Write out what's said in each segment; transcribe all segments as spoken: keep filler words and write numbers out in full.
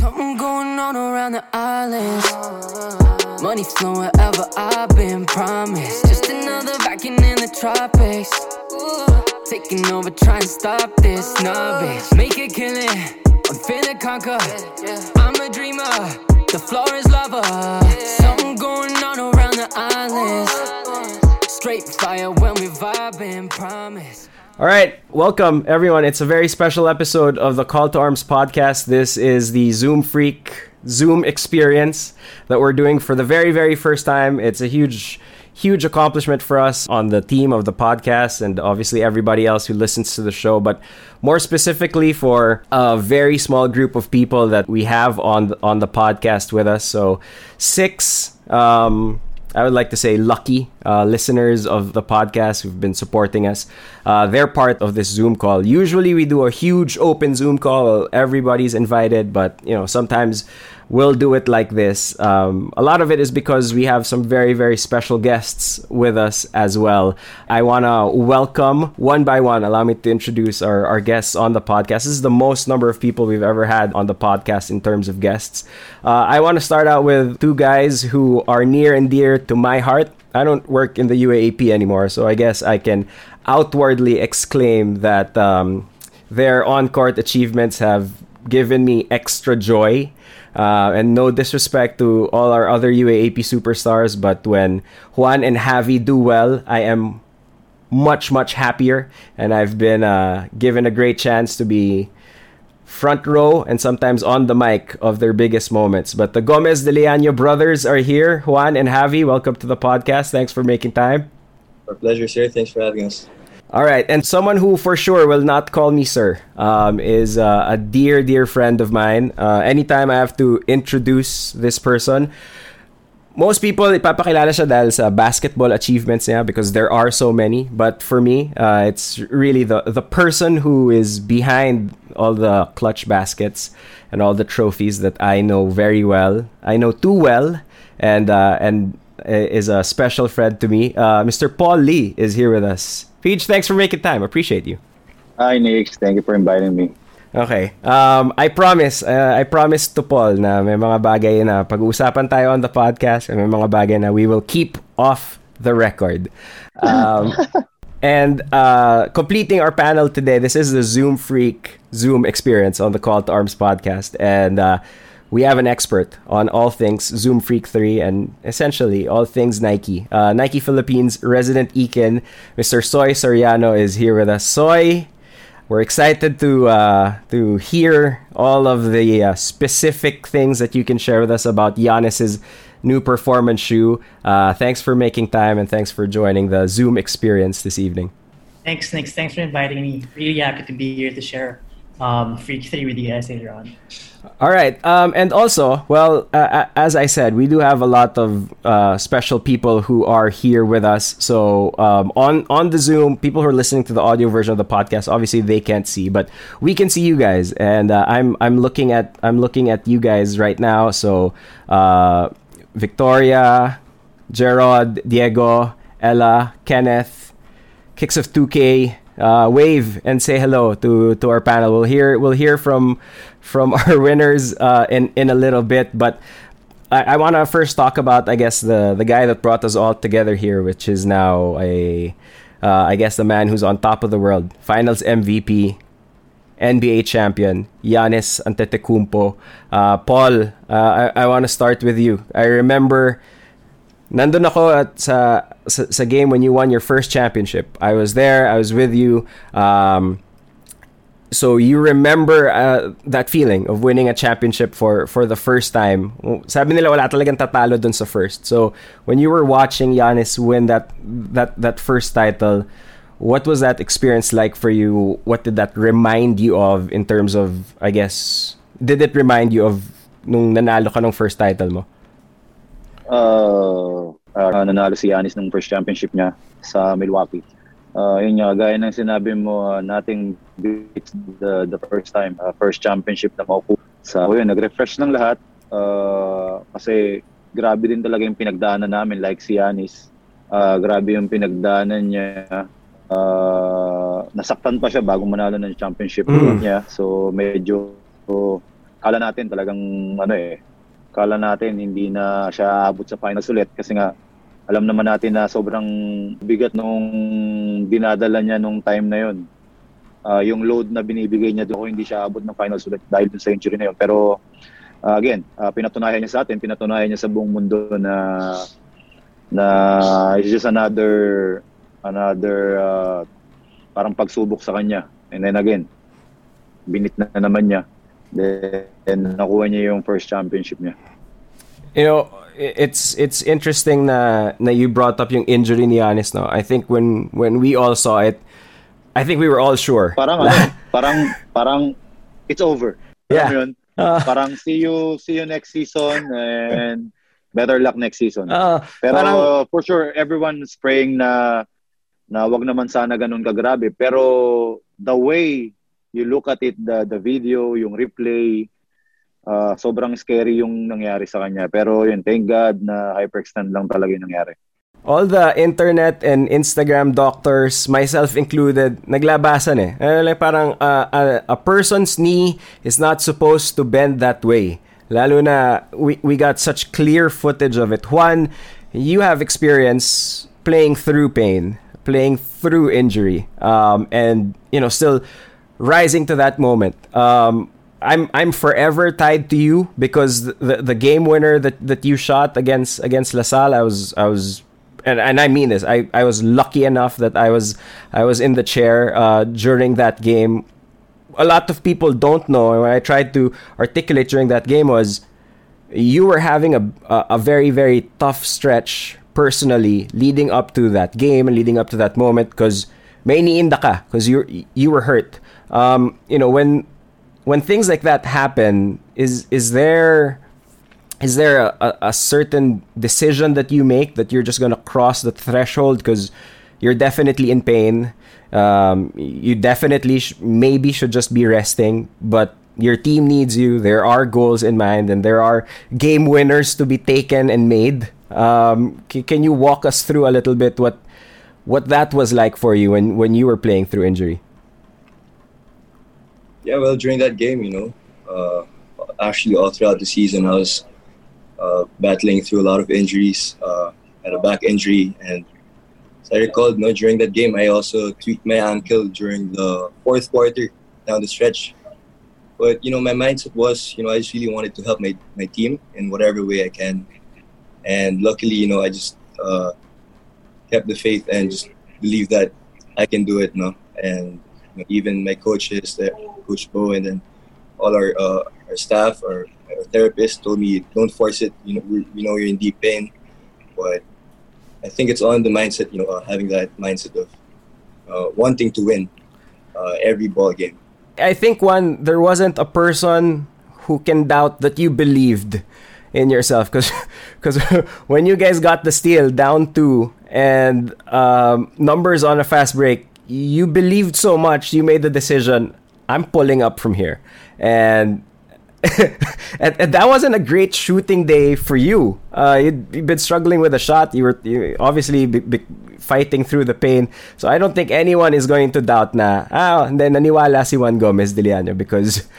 Something going on around the island. Money flowing wherever I've been promised. Just another vacuum in the tropics. Taking over, trying to stop this snobbish. Make a killing, I'm finna conquer. I'm a dreamer, the floor is lava. Something going on around the island. Straight fire when we vibing, promise. All right, welcome everyone. It's a very special episode of the Call to Arms podcast. This is the Zoom Freak Zoom experience that we're doing for the very, very first time. It's a huge, huge accomplishment for us on the team of the podcast and obviously everybody else who listens to the show, but more specifically for a very small group of people that we have on the, on the podcast with us. So six, um, I would like to say lucky uh, listeners of the podcast who've been supporting us. Uh, they're part of this Zoom call. Usually we do a huge open Zoom call. Everybody's invited, but you know, sometimes we'll do it like this. Um, a lot of it is because we have some very, very special guests with us as well. I want to welcome one by one. Allow me to introduce our, our guests on the podcast. This is the most number of people we've ever had on the podcast in terms of guests. Uh, I want to start out with two guys who are near and dear to my heart. I don't work in the U A A P anymore, so I guess I can outwardly exclaim that um, their on-court achievements have given me extra joy. Uh, and no disrespect to all our other U A A P superstars, but when Juan and Javi do well, I am much, much happier. And I've been uh, given a great chance to be front row and sometimes on the mic of their biggest moments. But the Gomez de Leaño brothers are here. Juan and Javi, welcome to the podcast. Thanks for making time. Our pleasure, sir. Thanks for having us. All right, and someone who for sure will not call me sir um, is uh, a dear, dear friend of mine. Uh, anytime I have to introduce this person, most people, ipapakilala siya dahil sa basketball achievements niya because there are so many. But for me, uh, it's really the, the person who is behind all the clutch baskets and all the trophies that I know very well. I know too well, and uh, and is a special friend to me. Uh, Mister Paul Lee is here with us. Peach, thanks for making time. Appreciate you. Hi, Nick. Thank you for inviting me. Okay. Um, I promise, uh, I promise to Paul na may mga bagay na pag-uusapan tayo on the podcast and may mga bagay na we will keep off the record. Um, and uh, completing our panel today, this is the Zoom Freak Zoom experience on the Call to Arms podcast. And uh, we have an expert on all things Zoom Freak three and essentially all things Nike. Uh, Nike Philippines resident Ekin, Mister Soy Soriano is here with us. Soy, we're excited to uh, to hear all of the uh, specific things that you can share with us about Giannis's new performance shoe. Uh, thanks for making time and thanks for joining the Zoom experience this evening. Thanks, Nick. Thanks for inviting me. Really happy to be here to share um, Freak three with you guys later on. All right. Um, and also, well, uh, as I said, we do have a lot of uh, special people who are here with us. So um, on, on the Zoom, people who are listening to the audio version of the podcast, obviously they can't see, but we can see you guys. And uh, I'm I'm looking at I'm looking at you guys right now. So uh, Victoria, Gerard, Diego, Ella, Kenneth, Kicks of two K. Uh, wave and say hello to, to our panel. We'll hear we'll hear from from our winners uh, in in a little bit, but I, I want to first talk about I guess the the guy that brought us all together here, which is now a uh, I guess the man who's on top of the world, Finals M V P, N B A champion, Giannis Antetokounmpo. Uh, Paul, uh, I, I want to start with you. I remember. Nandun ako at sa, sa sa game when you won your first championship. I was there. I was with you. Um, so you remember uh, that feeling of winning a championship for for the first time. Sabi nila wala talagang tatalo dun sa first. So when you were watching Giannis win that that that first title, what was that experience like for you? What did that remind you of in terms of, I guess, did it remind you of nung nanalo ka nung first title mo? Uh, uh, nanalo si Giannis ng first championship niya sa Milwaukee. Uh, yun nga, gaya ng sinabi mo, uh, nothing beats the, the first time, uh, first championship na makukuha. So yun, nag-refresh ng lahat. Uh, kasi grabe din talaga yung pinagdaanan namin, like si Giannis. Uh, grabe yung pinagdaanan niya. Uh, nasaktan pa siya bago manalo ng championship mm. niya. So medyo kala natin talagang ano eh, kala natin hindi na siya abot sa finals ulit kasi nga alam naman natin na sobrang bigat nung dinadala niya nung time na yun. Uh, yung load na binibigay niya doon, hindi siya abot ng finals ulit dahil sa injury na yun. Pero uh, again, uh, pinatunayan niya sa atin, pinatunayan niya sa buong mundo na na it's just another another uh, parang pagsubok sa kanya. And then again, binit na naman niya. Then nakuha niya yung first championship niya. You know, it's it's interesting na na you brought up yung injury ni Giannis, no? I think when when we all saw it, I think we were all sure. Parang ano, parang parang it's over. Yeah. Yun? Uh, parang see you see you next season and better luck next season. Uh, Pero parang, for sure everyone's praying na na wag naman sana ganun kagrabe. Pero the way you look at it, the the video, yung replay, uh, sobrang scary yung nangyari sa kanya. Pero yun, thank God na hyperextend lang talaga yung nangyari. All the internet and Instagram doctors, myself included, naglabasan eh. Uh, like parang uh, a, a person's knee is not supposed to bend that way. Lalo na we, we got such clear footage of it. Juan, you have experience playing through pain, playing through injury, um, and you know still rising to that moment. Um, I'm I'm forever tied to you because the the game winner that, that you shot against against LaSalle, I was I was. And, and I mean this. I, I was lucky enough that I was I was in the chair uh, during that game. A lot of people don't know, and what I tried to articulate during that game was you were having a a, a very very tough stretch personally leading up to that game and leading up to that moment because may iniinda ka because you you were hurt. Um, you know when when things like that happen, is is there. Is there a, a certain decision that you make that you're just going to cross the threshold because you're definitely in pain? Um, you definitely sh- maybe should just be resting, but your team needs you. There are goals in mind and there are game winners to be taken and made. Um, c- can you walk us through a little bit what what that was like for you when, when you were playing through injury? Yeah, well, during that game, you know, uh, actually all throughout the season, I was Uh, battling through a lot of injuries, uh, had a back injury, and as I recall, you know, during that game, I also tweaked my ankle during the fourth quarter down the stretch. But you know, my mindset was, you know, I just really wanted to help my, my team in whatever way I can, and luckily, you know, I just uh, kept the faith and just believed that I can do it, you know? And you know, even my coaches, uh, Coach Bo, and then all our uh, our staff, our A therapist told me, don't force it. You know, we, we know you're in deep pain, but I think it's on the mindset. You know, uh, having that mindset of uh, wanting to win uh, every ball game. I think one there wasn't a person who can doubt that you believed in yourself because because when you guys got the steal down two and um, numbers on a fast break, you believed so much. You made the decision. I'm pulling up from here, and. and, and that wasn't a great shooting day for you. Uh, you'd, you'd been struggling with a shot. You were you obviously be, be fighting through the pain. So I don't think anyone is going to doubt na, ah, and then naniwala si Juan Gomez Diliano because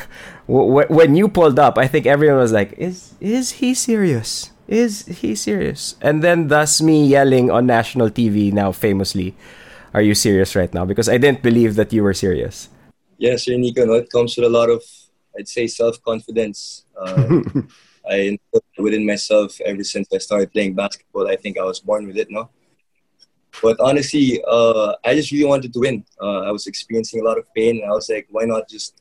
w- w- when you pulled up, I think everyone was like, is is he serious? Is he serious? And then thus me yelling on national T V now famously, are you serious right now? Because I didn't believe that you were serious. Yes, Sir Nico, no, it comes with a lot of, I'd say, self-confidence. Uh, I within myself ever since I started playing basketball. I think I was born with it, no? But honestly, uh, I just really wanted to win. Uh, I was experiencing a lot of pain. I was like, why not just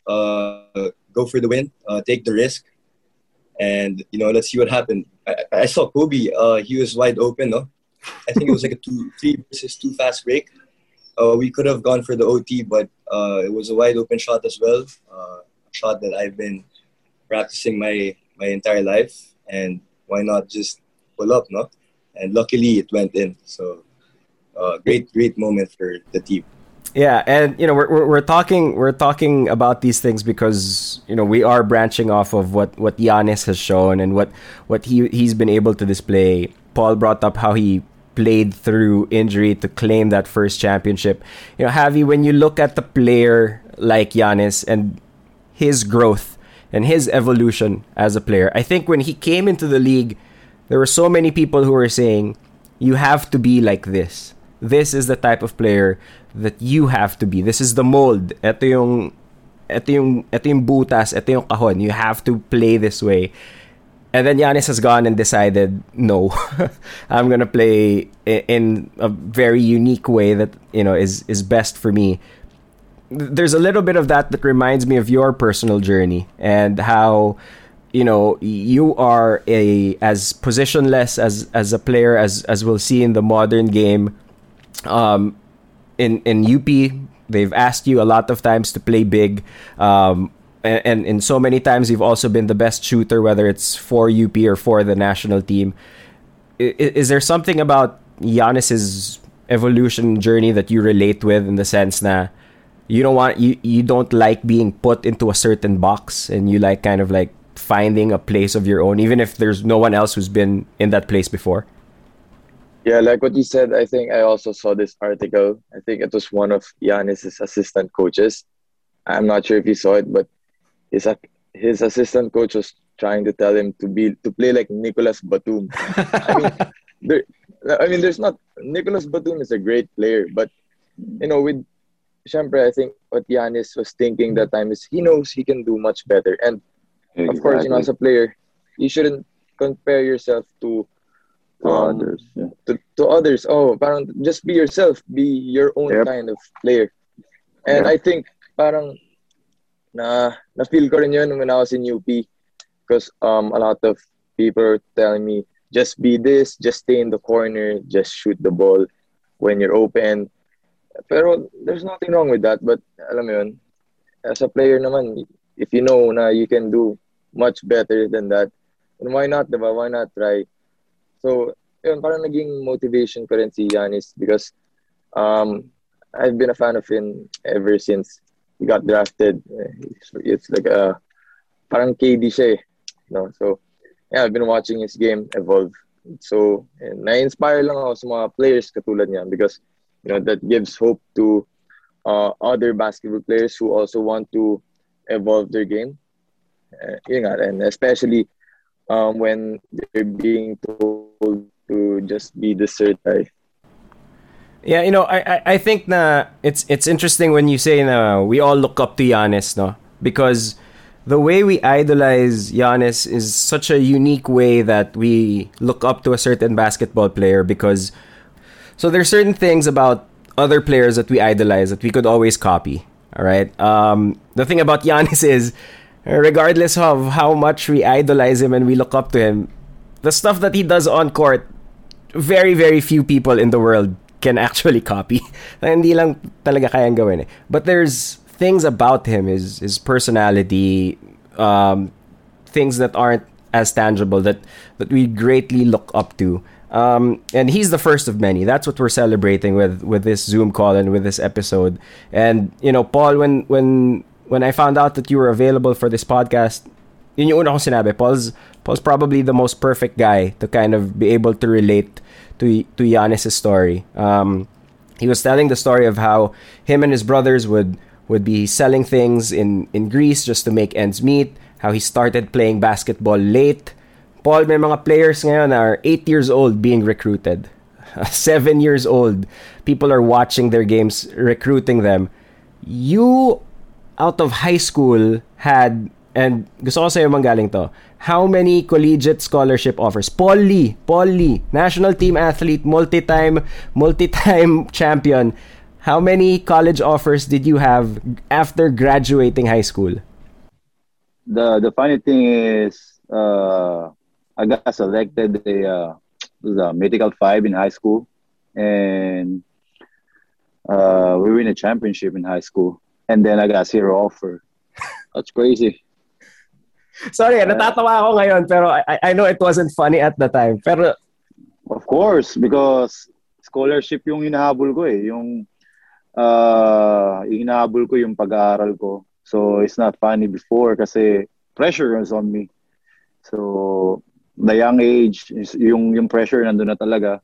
uh, go for the win, uh, take the risk, and, you know, let's see what happened. I, I saw Kobe. Uh, he was wide open, no? I think it was like a two, three versus two fast break. Uh, we could have gone for the O T, but uh, it was a wide open shot as well. Uh, shot that I've been practicing my my entire life, and why not just pull up, no? And luckily it went in. So uh, great great moment for the team. Yeah, and you know we're, we're we're talking we're talking about these things because you know we are branching off of what what Giannis has shown and what what he he's been able to display. Paul brought up how he played through injury to claim that first championship. You know, Javi, when you look at the player like Giannis and his growth and his evolution as a player. I think when he came into the league, there were so many people who were saying, you have to be like this. This is the type of player that you have to be. This is the mold. Ito yung, ito yung, ito yung butas, ito yung kahon. You have to play this way. And then Giannis has gone and decided, no, I'm gonna play in a very unique way that, you know, is is best for me. There's a little bit of that that reminds me of your personal journey and how, you know, you are a as positionless as as a player as as we'll see in the modern game. Um, in in U P, they've asked you a lot of times to play big. Um, And, and and so many times you've also been the best shooter, whether it's for U P or for the national team. Is, is there something about Giannis's evolution journey that you relate with, in the sense that you don't want you, you don't like being put into a certain box, and you like kind of like finding a place of your own, even if there's no one else who's been in that place before? Yeah, like what you said, I think I also saw this article. I think it was one of Giannis's assistant coaches. I'm not sure if you saw it, but His, his assistant coach was trying to tell him to be to play like Nicolas Batum. I mean, there, I mean, there's not Nicolas Batum is a great player, but you know, with Shempre, I think what Giannis was thinking that time is he knows he can do much better, and exactly. Of course, you know, as a player, you shouldn't compare yourself to to um, others. Yeah. To, to others. Oh, parang just be yourself, be your own yep. kind of player, and yep. I think parang. Na na-feel ko rin yun when I was in U P, because um, a lot of people are telling me, just be this, just stay in the corner, just shoot the ball when you're open. Pero there's nothing wrong with that, but alam mo yun, as a player naman, if you know na you can do much better than that, then why not, diba? Why not try? So, yun, parang naging motivation ko rin si Giannis, because um, I've been a fan of him ever since he got drafted. It's, it's like a parang K D siya eh. No? So, yeah, I've been watching his game evolve. So, and na-inspire lang ako sa mga players katulad niya, because, you know, that gives hope to uh, other basketball players who also want to evolve their game. Uh, yun nga, and especially um, when they're being told to just be the certified. Yeah, you know, I, I think na it's it's interesting when you say na we all look up to Giannis, no? Because the way we idolize Giannis is such a unique way that we look up to a certain basketball player, because so there's certain things about other players that we idolize that we could always copy, all right? Um, the thing about Giannis is, regardless of how much we idolize him and we look up to him, the stuff that he does on court, very, very few people in the world can actually copy. Hindi lang talaga kayang gawin eh. But there's things about him, his his personality, um, things that aren't as tangible that that we greatly look up to. Um, and he's the first of many. That's what we're celebrating with with this Zoom call and with this episode. And you know, Paul, when when when I found out that you were available for this podcast, yun yung una kong sinabi. Paul's Paul's probably the most perfect guy to kind of be able to relate to to Giannis' story. Um, he was telling the story of how him and his brothers would would be selling things in, in Greece just to make ends meet, how he started playing basketball late. Paul, may mga players ngayon na are eight years old being recruited. Seven years old. People are watching their games, recruiting them. You, out of high school, had, and gusto ko sa'yo manggaling to, how many collegiate scholarship offers? Paul Lee, Paul Lee, national team athlete, multi-time, multi-time champion. How many college offers did you have after graduating high school? The the funny thing is, uh, I got selected a, uh, a medical five in high school, and uh, we win a championship in high school, and then I got zero offer. That's crazy. Sorry, natatawa ako ngayon, pero I, I know it wasn't funny at the time. Pero of course, because scholarship yung hinahabol ko eh. Yung, uh, yung hinahabol ko yung pag-aaral ko. So, it's not funny before kasi pressure was on me. So, the young age, yung, yung pressure nandun na talaga.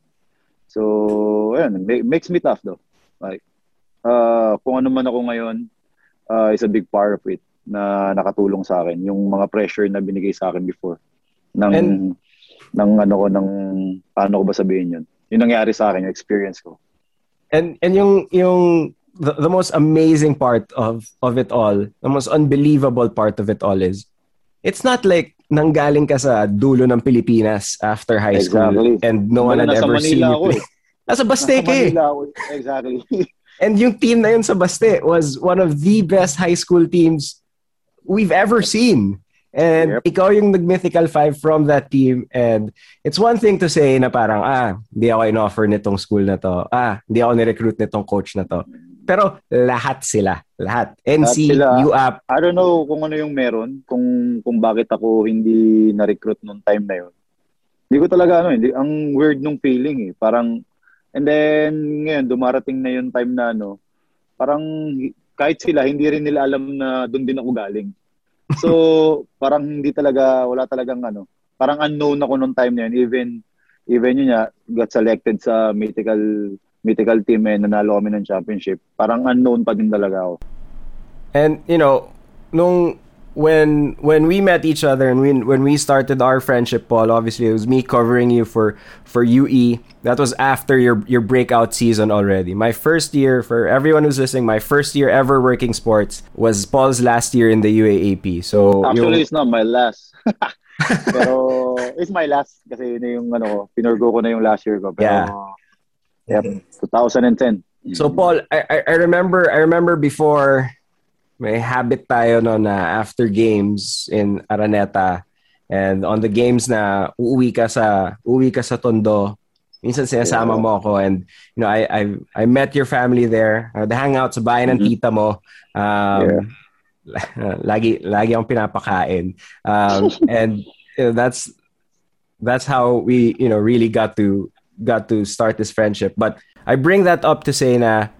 So, ayun, makes me tough though. Like, uh, kung ano man ako ngayon, uh, is a big part of it. na nakatulong sa akin. Yung mga pressure na binigay sa akin before. Ng, And, ng ano ko, ng, paano ko ba sabihin yun? Yung nangyari sa akin, yung experience ko. And, and yung, yung, the, the most amazing part of, of it all, the most unbelievable part of it all is, it's not like nanggaling ka sa dulo ng Pilipinas after high exactly. school and no one had nasa ever Manila seen you ako, play. Eh. Nasa Baste ka eh. Exactly. And yung team na yun sa Baste was one of the best high school teams we've ever seen. And yep. ikaw yung nag-Mythical Five from that team. And it's one thing to say na parang, ah, hindi ako in-offer nitong school na to. Ah, hindi ako ni-recruit nitong coach na to. Pero lahat sila. Lahat. N C, U A P. I don't know kung ano yung meron. Kung kung bakit ako hindi na-recruit nung time na yun. Hindi ko talaga, ano, hindi, ang weird nung feeling eh. Parang, and then, ngayon, dumarating na yung time na, ano, parang, kahit sila, hindi rin nila alam na doon din ako galing. So, parang hindi talaga, wala talagang ano, parang unknown ako nung time na yun. Even, even yun nga, got selected sa mythical, mythical team and nanalo kami ng championship. Parang unknown pa din talaga ako. And, you know, nung, when, when we met each other and when, when we started our friendship, Paul, obviously it was me covering you for, for U E. That was after your, your breakout season already. My first year, for everyone who's listening, my first year ever working sports was Paul's last year in the U A A P. So actually, it's not my last. Pero it's my last kasi yun yung ano ko, pinurgo ko na yung last year ko. Pero, yeah. Yep, twenty ten. So Paul, I, I remember I remember before may habit tayo no na after games in Araneta and on the games na uuwi ka sa uuwi ka sa Tondo. Minsan sinasama yeah. mo ako and you know I I I met your family there. Uh, the hangout sa bahay ng mm-hmm. tita mo. Um yeah. lagi lagi akong pinapakain. Um and you know, that's that's how we you know really got to got to start this friendship. But I bring that up to say na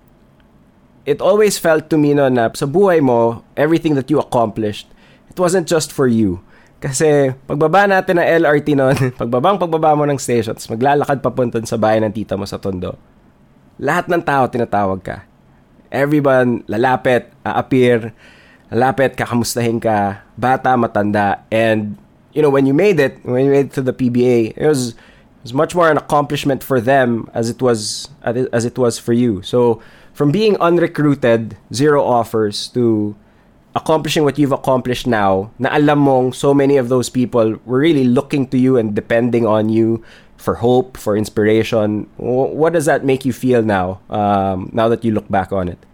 it always felt to me no na sa buhay mo, everything that you accomplished, it wasn't just for you. Kasi pagbaba natin ng L R T noon, pagbabang pagbaba mo ng stations, maglalakad papunta sa bahay ng tita mo sa Tondo. Lahat ng tao tinatawag ka. Everyone lalapit, aapir, lalapit, kakamustahin ka, bata, matanda. And you know, when you made it, when you made it to the P B A, it was it was much more an accomplishment for them as it was as it was for you. So from being unrecruited, zero offers, to accomplishing what you've accomplished now, na alam mong so many of those people were really looking to you and depending on you for hope, for inspiration. What does that make you feel now, um, now that you look back on it?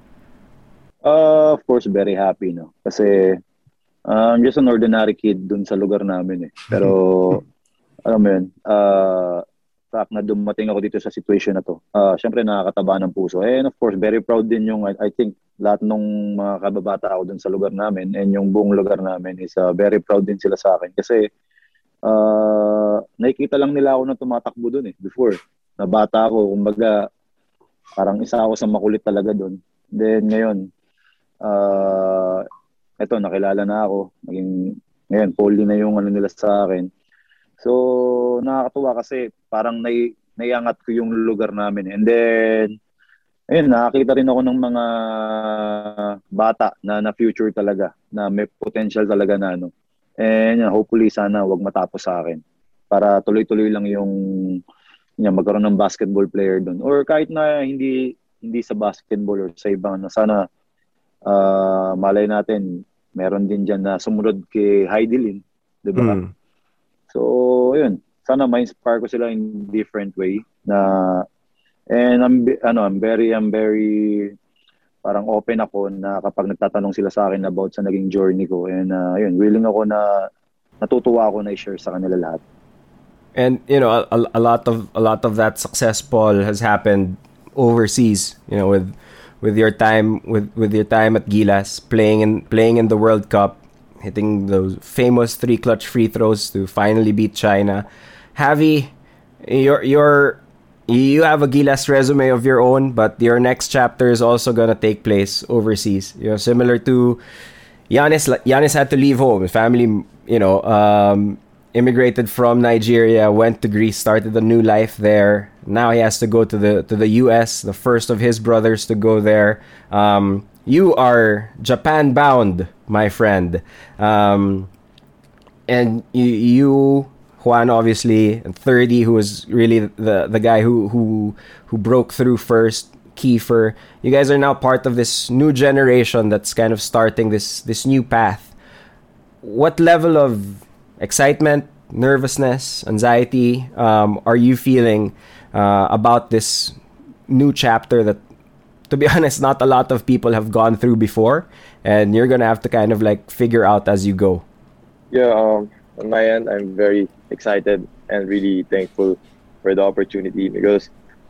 Uh, of course, very happy, no? Kasi uh, I'm just an ordinary kid dun sa lugar namin eh. Pero, alam mo yun, uh, fact na dumating ako dito sa situation na to. Uh, Siyempre, nakakataba ng puso. And of course, very proud din yung, I, I think, lahat ng mga kababata ako dun sa lugar namin and yung buong lugar namin is uh, very proud din sila sa akin. Kasi, uh, nakikita lang nila ako na tumatakbo dun eh, before. Na bata ako, kumbaga, parang isa ako sa makulit talaga dun. Then, ngayon, uh, eto, nakilala na ako. Naging, ngayon, poli na yung ano nila sa akin. So, nakakatuwa kasi parang nai, naiangat ko yung lugar namin. And then, ayun, nakakita rin ako ng mga bata na na future talaga, na may potential talaga na ano. And uh, hopefully, sana wag matapos sa akin. Para tuloy-tuloy lang yung yun, magkaroon ng basketball player doon. Or kahit na hindi hindi sa basketball or sa ibang, na sana uh, malay natin, meron din dyan na sumunod kay Heidelin. Diba? Mm. So, yun. Sana ma-inspire ko sila in different way na and I'm ano, I'm very I'm very parang open ako na kapag nagtatanong sila sa akin about sa naging journey ko and uh, yun, willing ako na natutuwa ako na i-share sa kanila lahat. And you know, a, a lot of a lot of that success, Paul, has happened overseas, you know, with with your time with with your time at Gilas, playing in playing in the World Cup, hitting those famous three clutch free throws to finally beat China. Javi, your your you have a Gilas resume of your own, but your next chapter is also gonna take place overseas. You know, similar to Giannis. Giannis had to leave home. His family, you know, um, immigrated from Nigeria, went to Greece, started a new life there. Now he has to go to the to the U S, the first of his brothers to go there. Um, you are Japan bound, my friend. Um, and you, you, Juan, obviously, and thirty, who was really the the guy who who who broke through first. Kiefer, you guys are now part of this new generation that's kind of starting this this new path. What level of excitement, nervousness, anxiety um, are you feeling uh, about this new chapter that, to be honest, not a lot of people have gone through before, and you're gonna have to kind of like figure out as you go? Yeah, um, on my end, I'm very excited and really thankful for the opportunity because,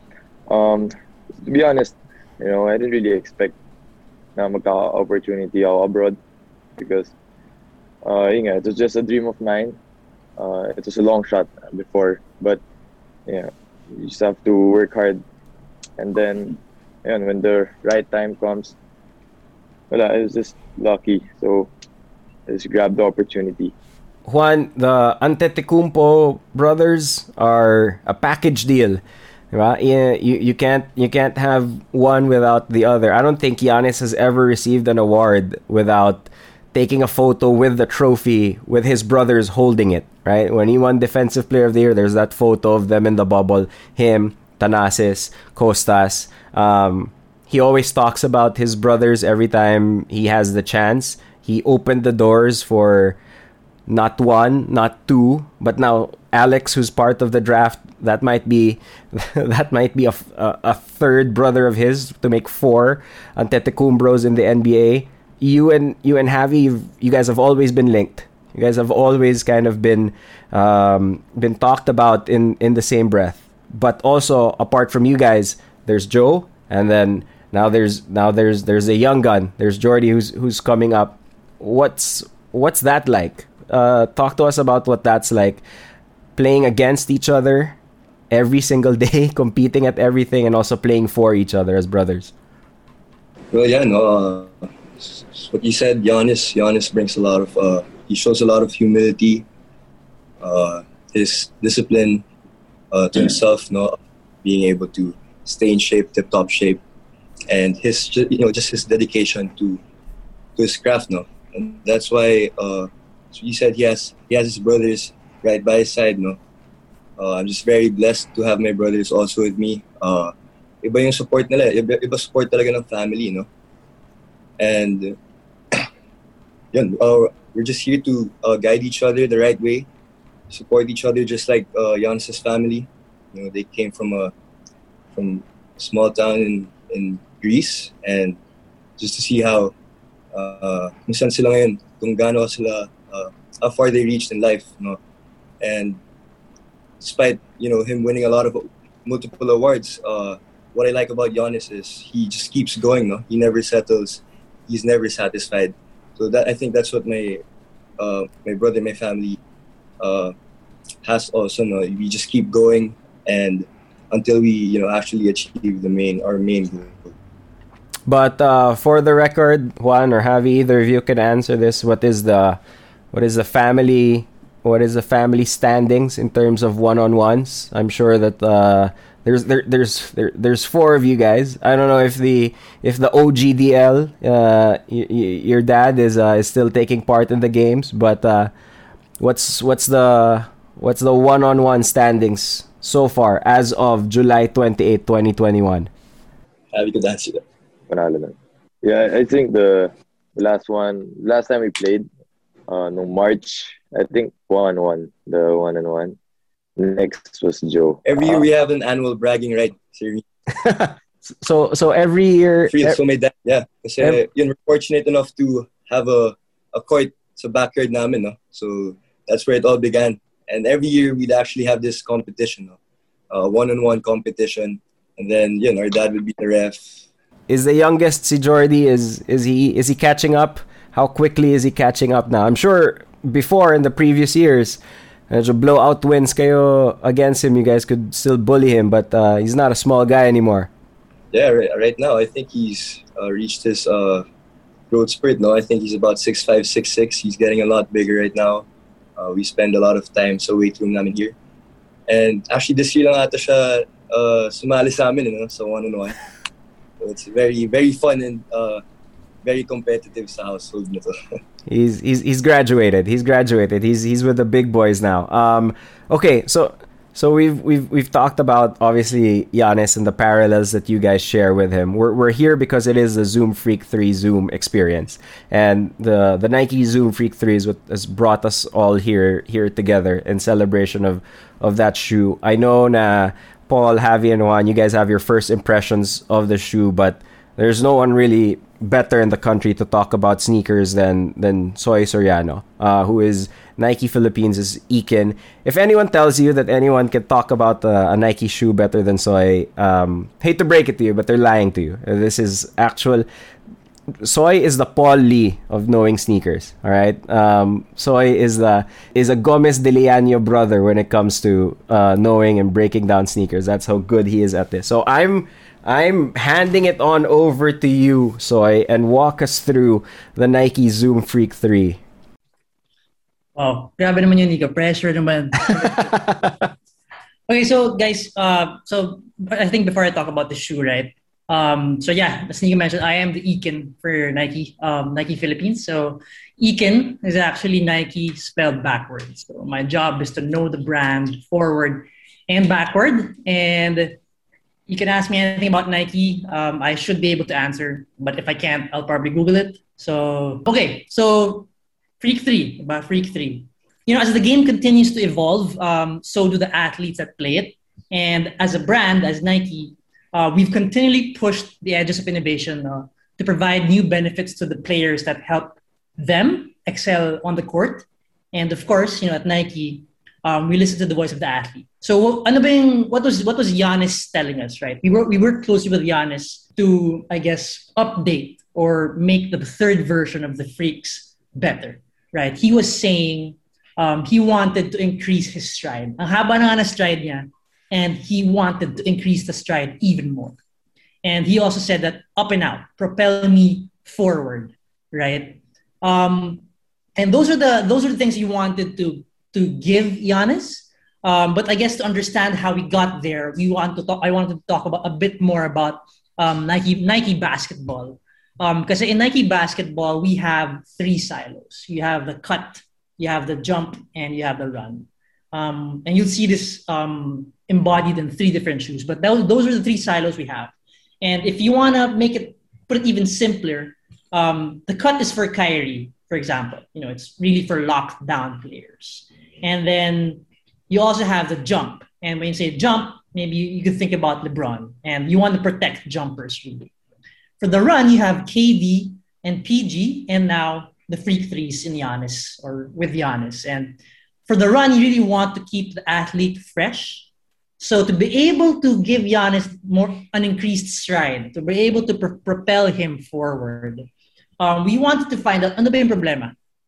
um, to be honest, you know, I didn't really expect na magka-opportunity ako abroad because, uh, yun nga, it was just a dream of mine. Uh, it was a long shot before, but yeah, you just have to work hard, and then, and when the right time comes, well, I was just lucky, so I just grabbed the opportunity. Juan, the Antetokounmpo brothers are a package deal. Right? Yeah, you, you can't you can't have one without the other. I don't think Giannis has ever received an award without taking a photo with the trophy with his brothers holding it. Right? When he won Defensive Player of the Year, there's that photo of them in the bubble. Him, Thanasis, Kostas. Um, he always talks about his brothers every time he has the chance. He opened the doors for not one, not two, but now Alex, who's part of the draft. That might be that might be a, a, a third brother of his to make four Antetokounmpos in the N B A. You and you and Javi, you guys have always been linked. You guys have always kind of been um, been talked about in, in the same breath. But also, apart from you guys, there's Joe, and then now there's now there's there's a young gun. There's Jordy, who's who's coming up. What's what's that like? Uh, talk to us about what that's like. Playing against each other every single day, competing at everything, and also playing for each other as brothers. Well, yeah, no. Uh, what you said, Giannis. Giannis brings a lot of. Uh, he shows a lot of humility. Uh, his discipline uh, to himself, no, being able to stay in shape, tip-top shape, and his, you know, just his dedication to to his craft, no, and that's why. Uh, so you said he has he has his brothers right by his side, no. Uh, I'm just very blessed to have my brothers also with me. Uh, iba yung support nila, iba, iba support talaga ng family, no. And yun, uh, we're just here to uh, guide each other the right way, support each other, just like uh, Giannis's family. You know, they came from a from a small town in in Greece, and just to see how uh, kung saan sila ngayon, kung gaano sila, uh, how far they reached in life, no. And despite, you know, him winning a lot of multiple awards, uh, what I like about Giannis is he just keeps going, no? He never settles. He's never satisfied. So that, I think that's what my uh, my brother, my family uh, has also, no? We just keep going, and until we, you know, actually achieve the main our main goal. But uh, for the record, Juan or Javi, either of you can answer this. What is the what is the family What is the family standings in terms of one-on-ones? I'm sure that uh, there's there, there's there, there's four of you guys. I don't know if the if the O G D L, uh, y- y- your dad is uh, is still taking part in the games. But uh, what's what's the what's the one-on-one standings so far as of July twenty-eighth, twenty twenty-one? Happy to answer that. Panalo na. Yeah, I think the, the last one, last time we played, uh, no March. I think one one, the one and one. Next was Joe. Every year uh, we have an annual bragging right series. so so every year, Free, e- so may dad, yeah. Kasi Ev- yun, we're fortunate enough to have a a court sa backyard namin, no. So that's where it all began. And every year we'd actually have this competition, no, uh, one-on-one competition, and then you know our dad would be the ref. is the youngest si Jordy? Is is he is he catching up? How quickly is he catching up now? I'm sure. Before, in the previous years, medyo blowout wins kayo against him, you guys could still bully him, but uh, he's not a small guy anymore. Yeah, right, right now I think he's uh, reached his uh, growth spurt. No, I think he's about six five, six six. He's getting a lot bigger right now. Uh, we spend a lot of time sa weight room namin here. And actually, this year lang ata siya uh, sumali sa amin, you know, sa one-on-one. So it's very, very fun and uh, very competitive sa household na to. He's he's he's graduated. He's graduated. He's he's with the big boys now. Um, okay, so so we've we've we've talked about obviously Giannis and the parallels that you guys share with him. We're we're here because it is the Zoom Freak three Zoom experience, and the the Nike Zoom Freak three is what has brought us all here here together in celebration of of that shoe. I know na Paul, Javi, and Juan, you guys have your first impressions of the shoe, but there's no one really better in the country to talk about sneakers than than Soy Soriano, uh, who is Nike Philippines' Ikin. If anyone tells you that anyone can talk about uh, a Nike shoe better than Soy, um, hate to break it to you, but they're lying to you. This is actual. Soy is the Paul Lee of knowing sneakers. All right, um, Soy is the is a Gomez de Leano brother when it comes to uh, knowing and breaking down sneakers. That's how good he is at this. So I'm. I'm handing it on over to you, Soy, and walk us through the Nike Zoom Freak three. Wow, grabe naman yun, Nico. Pressure naman. Okay, so guys, uh, so I think before I talk about the shoe, right? Um, so yeah, as Nico mentioned, I am the Ikin for Nike, um, Nike Philippines. So Ikin is actually Nike spelled backwards. So my job is to know the brand forward and backward, and you can ask me anything about Nike. Um, I should be able to answer, but if I can't, I'll probably Google it. So, okay. So, Freak three, about Freak three. You know, as the game continues to evolve, um, so do the athletes that play it. And as a brand, as Nike, uh, we've continually pushed the edges of innovation uh, to provide new benefits to the players that help them excel on the court. And of course, you know, at Nike, Um, we listen to the voice of the athlete. So, ano ba yung, what was what was Giannis telling us, right? We work we worked closely with Giannis to, I guess, update or make the third version of the Freaks better, right? He was saying um, he wanted to increase his stride. Ang haba na nga na stride niya, and he wanted to increase the stride even more. And he also said that up and out, propel me forward, right? Um, and those are the those are the things he wanted to. to give Giannis. Um, but I guess to understand how we got there, we want to talk. I wanted to talk about a bit more about um, Nike Nike basketball. Because um, in Nike basketball, we have three silos. You have the cut, you have the jump, and you have the run. Um, and you'll see this um, embodied in three different shoes. But those, those are the three silos we have. And if you want to make it, put it even simpler, um, the cut is for Kyrie, for example. You know, it's really for locked down players. And then you also have the jump. And when you say jump, maybe you, you could think about LeBron. And you want to protect jumpers, really. For the run, you have K D and P G, and now the Freak threes in Giannis, or with Giannis. And for the run, you really want to keep the athlete fresh. So to be able to give Giannis more an increased stride, to be able to pr- propel him forward, um, we wanted to find out, ano ba yung problema?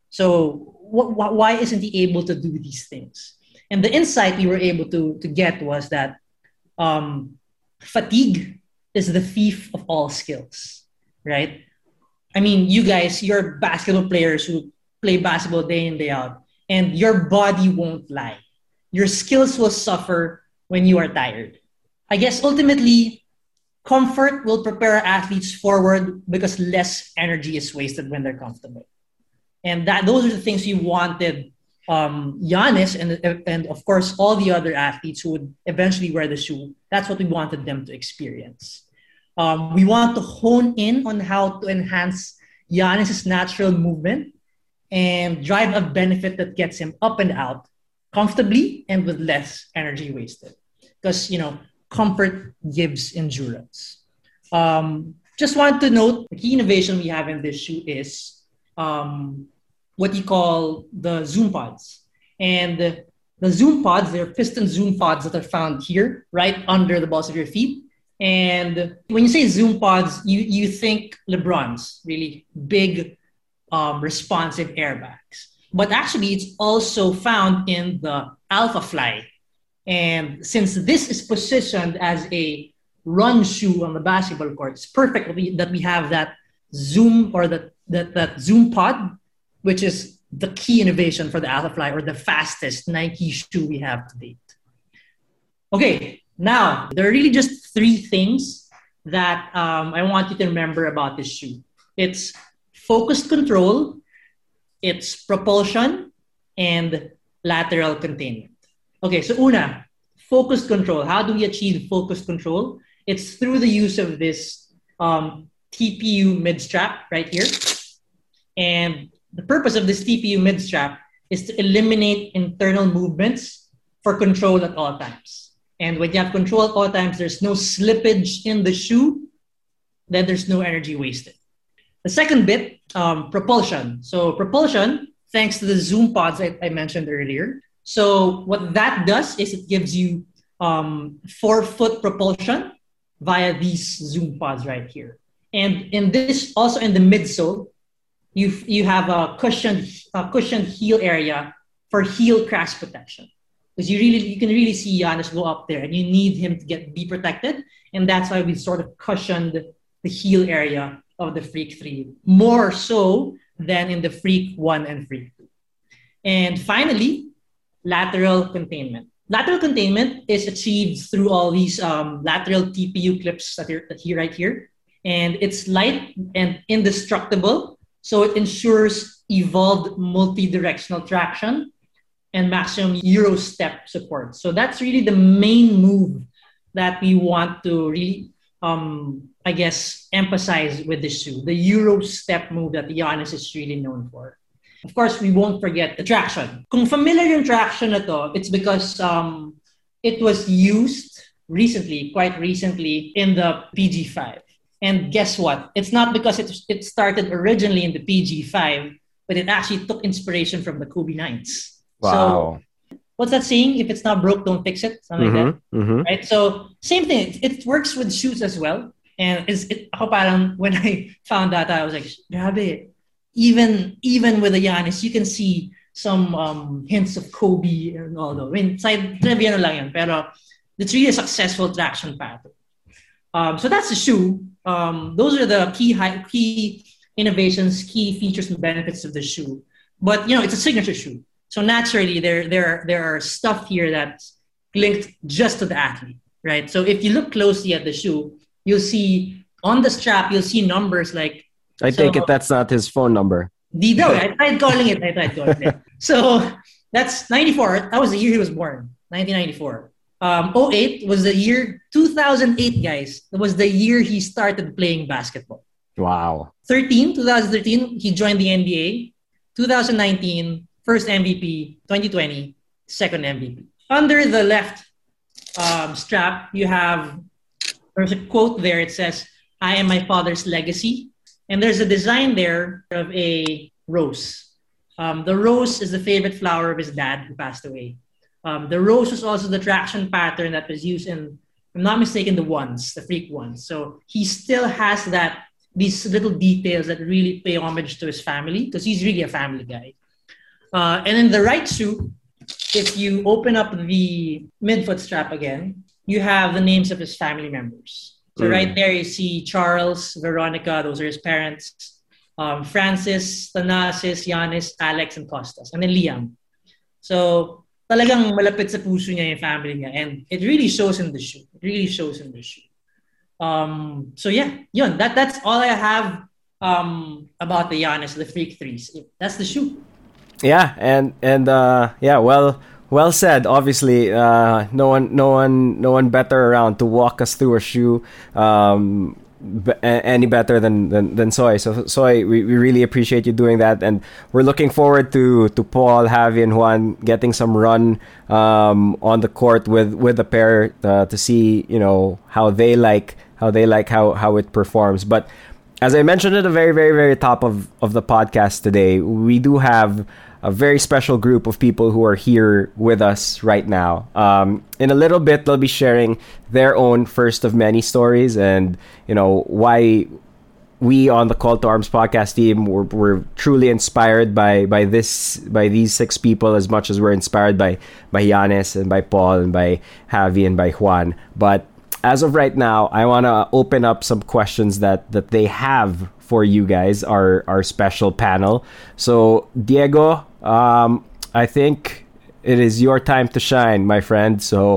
So why isn't he able to do these things? And the insight we were able to, to get was that um, fatigue is the thief of all skills, right? I mean, you guys, you're basketball players who play basketball day in, day out, and your body won't lie. Your skills will suffer when you are tired. I guess ultimately, comfort will prepare athletes forward because less energy is wasted when they're comfortable. And that those are the things we wanted um, Giannis and, and, of course, all the other athletes who would eventually wear the shoe. That's what we wanted them to experience. Um, we want to hone in on how to enhance Giannis' natural movement and drive a benefit that gets him up and out comfortably and with less energy wasted. Because, you know, comfort gives endurance. Um, just wanted to note the key innovation we have in this shoe is um, what you call the Zoom pods. And the, the Zoom pods, they're piston Zoom pods that are found here, right under the balls of your feet. And when you say Zoom pods, you, you think LeBron's, really big, um, responsive airbags. But actually, it's also found in the Alpha Fly. And since this is positioned as a run shoe on the basketball court, it's perfect that we have that Zoom or that, that, that Zoom pod, which is the key innovation for the Alpha Fly, or the fastest Nike shoe we have to date. Okay, now, there are really just three things that um, I want you to remember about this shoe. It's focused control, it's propulsion, and lateral containment. Okay, so una, focused control. How do we achieve focused control? It's through the use of this um, T P U mid-strap right here. And the purpose of this T P U mid-strap is to eliminate internal movements for control at all times. And when you have control at all times, there's no slippage in the shoe, then there's no energy wasted. The second bit, um, propulsion. So propulsion, thanks to the Zoom pods I, I mentioned earlier. So what that does is it gives you um, four-foot propulsion via these Zoom pods right here. And in this, also in the midsole, you you have a cushioned, a cushioned heel area for heel crash protection. Because you really you can really see Giannis go up there, and you need him to get be protected, and that's why we sort of cushioned the heel area of the Freak three more so than in the Freak one and Freak two. And finally, lateral containment. Lateral containment is achieved through all these um, lateral T P U clips that are here right here, and it's light and indestructible, so it ensures evolved multi-directional traction and maximum Euro step support. So that's really the main move that we want to really, um, I guess, emphasize with this shoe. The Euro step move that Giannis is really known for. Of course, we won't forget the traction. Kung familiar yung traction na to, it's because um, it was used recently, quite recently, in the P G five. And guess what? It's not because it, it started originally in the P G five, but it actually took inspiration from the Kobe nines. Wow. So, what's that saying? If it's not broke, don't fix it. Something mm-hmm, like that. Mm-hmm. Right? So, same thing. It, it works with shoes as well. And it's, it, ako parang, when I found that, I was like, grabe. Even, even with the Giannis, you can see some um, hints of Kobe and all that. I mean, side trivia na lang yan. Pero it's really a successful traction pattern. Um, so that's the shoe. Um, those are the key high, key innovations, key features and benefits of the shoe. But, you know, it's a signature shoe. So naturally, there, there, there are stuff here that's linked just to the athlete, right? So if you look closely at the shoe, you'll see on the strap, you'll see numbers like... I so, take it that's not his phone number. Di daw, I tried calling it. I tried calling it. So that's ninety-four. That was the year he was born, nineteen ninety-four. Um, oh eight was the year, two thousand eight, guys. That was the year he started playing basketball. Wow. thirteen, twenty thirteen, he joined the N B A. twenty nineteen, first M V P. twenty twenty, second M V P. Under the left um, strap, you have, there's a quote there. It says, "I am my father's legacy." And there's a design there of a rose. Um, the rose is the favorite flower of his dad who passed away. Um, the rose was also the traction pattern that was used in, if I'm not mistaken, the ones, the Freak ones. So he still has that, these little details that really pay homage to his family, because he's really a family guy. Uh, and in the right shoe, if you open up the midfoot strap again, you have the names of his family members. So mm. right there, you see Charles, Veronica, those are his parents, um, Francis, Thanasis, Giannis, Alex, and Costas, and then Liam. So talagang malapit sa puso niya yung family niya, and it really shows in the shoe. It really shows in the shoe. Um, so yeah, yun, that, that's all I have um, about the Giannis, the Freak threes. That's the shoe. Yeah, and and uh, yeah, well... Well said. Obviously, uh, no one, no one, no one better around to walk us through a shoe um, b- any better than, than than Soy. So, Soy, we, we really appreciate you doing that, and we're looking forward to to Paul, Javi, and Juan getting some run um, on the court with with the pair uh, to see, you know, how they like how they like how how it performs. But as I mentioned at the very very very top of of the podcast today, we do have a very special group of people who are here with us right now. Um, in a little bit, they'll be sharing their own first of many stories, and you know why we on the Call to Arms podcast team were, were truly inspired by by this by these six people as much as we're inspired by by Giannis and by Paul and by Javi and by Juan. But as of right now, I want to open up some questions that that they have for you guys, our our special panel. So Diego, um, I think it is your time to shine, my friend. So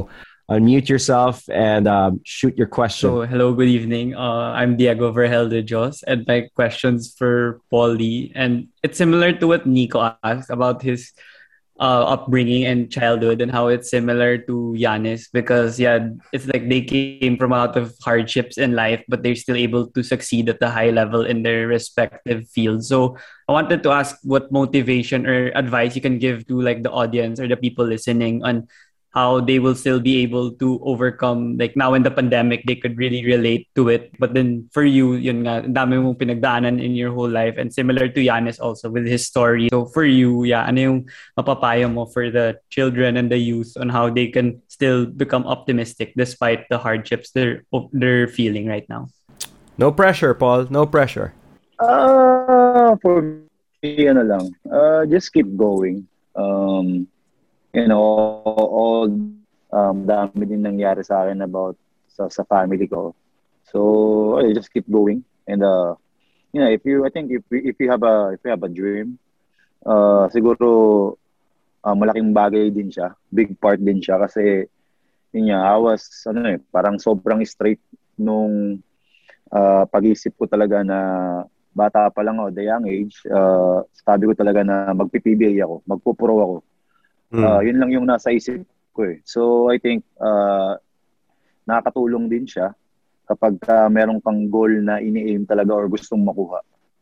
unmute yourself and um, shoot your question. So, hello, good evening. Uh, I'm Diego Vergel de Jos, and my question's for Paul Lee. And it's similar to what Nico asked about his uh, upbringing and childhood and how it's similar to Giannis because, yeah, it's like they came from a lot of hardships in life, but they're still able to succeed at the high level in their respective fields. So, I wanted to ask what motivation or advice you can give to like the audience or the people listening on how they will still be able to overcome, like now in the pandemic, they could really relate to it. But then for you, yun nga, ang dami mong pinagdaanan in your whole life and similar to Giannis also with his story. So for you, yeah, ano yung mapapayo mo for the children and the youth on how they can still become optimistic despite the hardships they're, they're feeling right now? No pressure, Paul. No pressure. Uh, for me, ano lang, uh, just keep going. Um, You know, all um, dami din nangyari sa akin about sa, sa family ko. So, I just keep going. And, uh, you know, if you, I think if, if you have a, if you have a dream, uh, siguro, uh, malaking bagay din siya. Big part din siya. Kasi, yun nga, I was, ano eh, parang sobrang straight nung uh, pag-isip ko talaga na bata pa lang ako, the young age, uh, sabi ko talaga na magpi-P B A ako, magpo-pro ako. Uh, yun lang yung nasa isip ko eh. So, I think uh, nakakatulong din siya kapag uh, meron kang goal na ini-aim talaga or gustong makuha.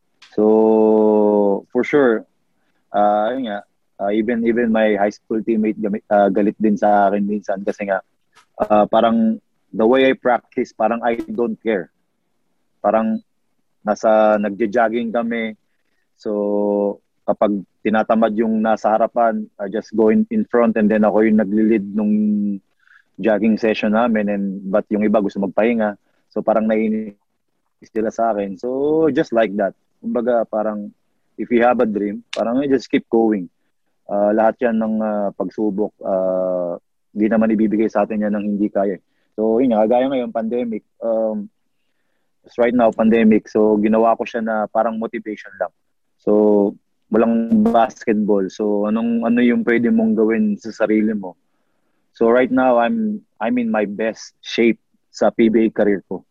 So, for sure, uh, yun nga, uh, even even my high school teammate gamit, uh, galit din sa akin minsan kasi nga, uh, parang the way I practice, parang I don't care. Parang nasa nagja-jogging kami. So, kapag tinatamad yung nasa harapan, I just go in, in front and then ako yung nagli-lead nung jogging session namin and but yung iba gusto magpahinga. So parang naiinis sila sa akin. So just like that. Kumbaga parang if you have a dream, parang just keep going. Uh, lahat yan ng uh, pagsubok, uh, hindi naman ibibigay sa atin yan ng hindi kaya. So yun nga, kagaya ngayon, pandemic. Um, right now, pandemic. So ginawa ko siya na parang motivation lang. So walang basketball. So anong ano yung pwede mong gawin sa sarili mo? So right now I'm I'm in my best shape sa P B A career ko.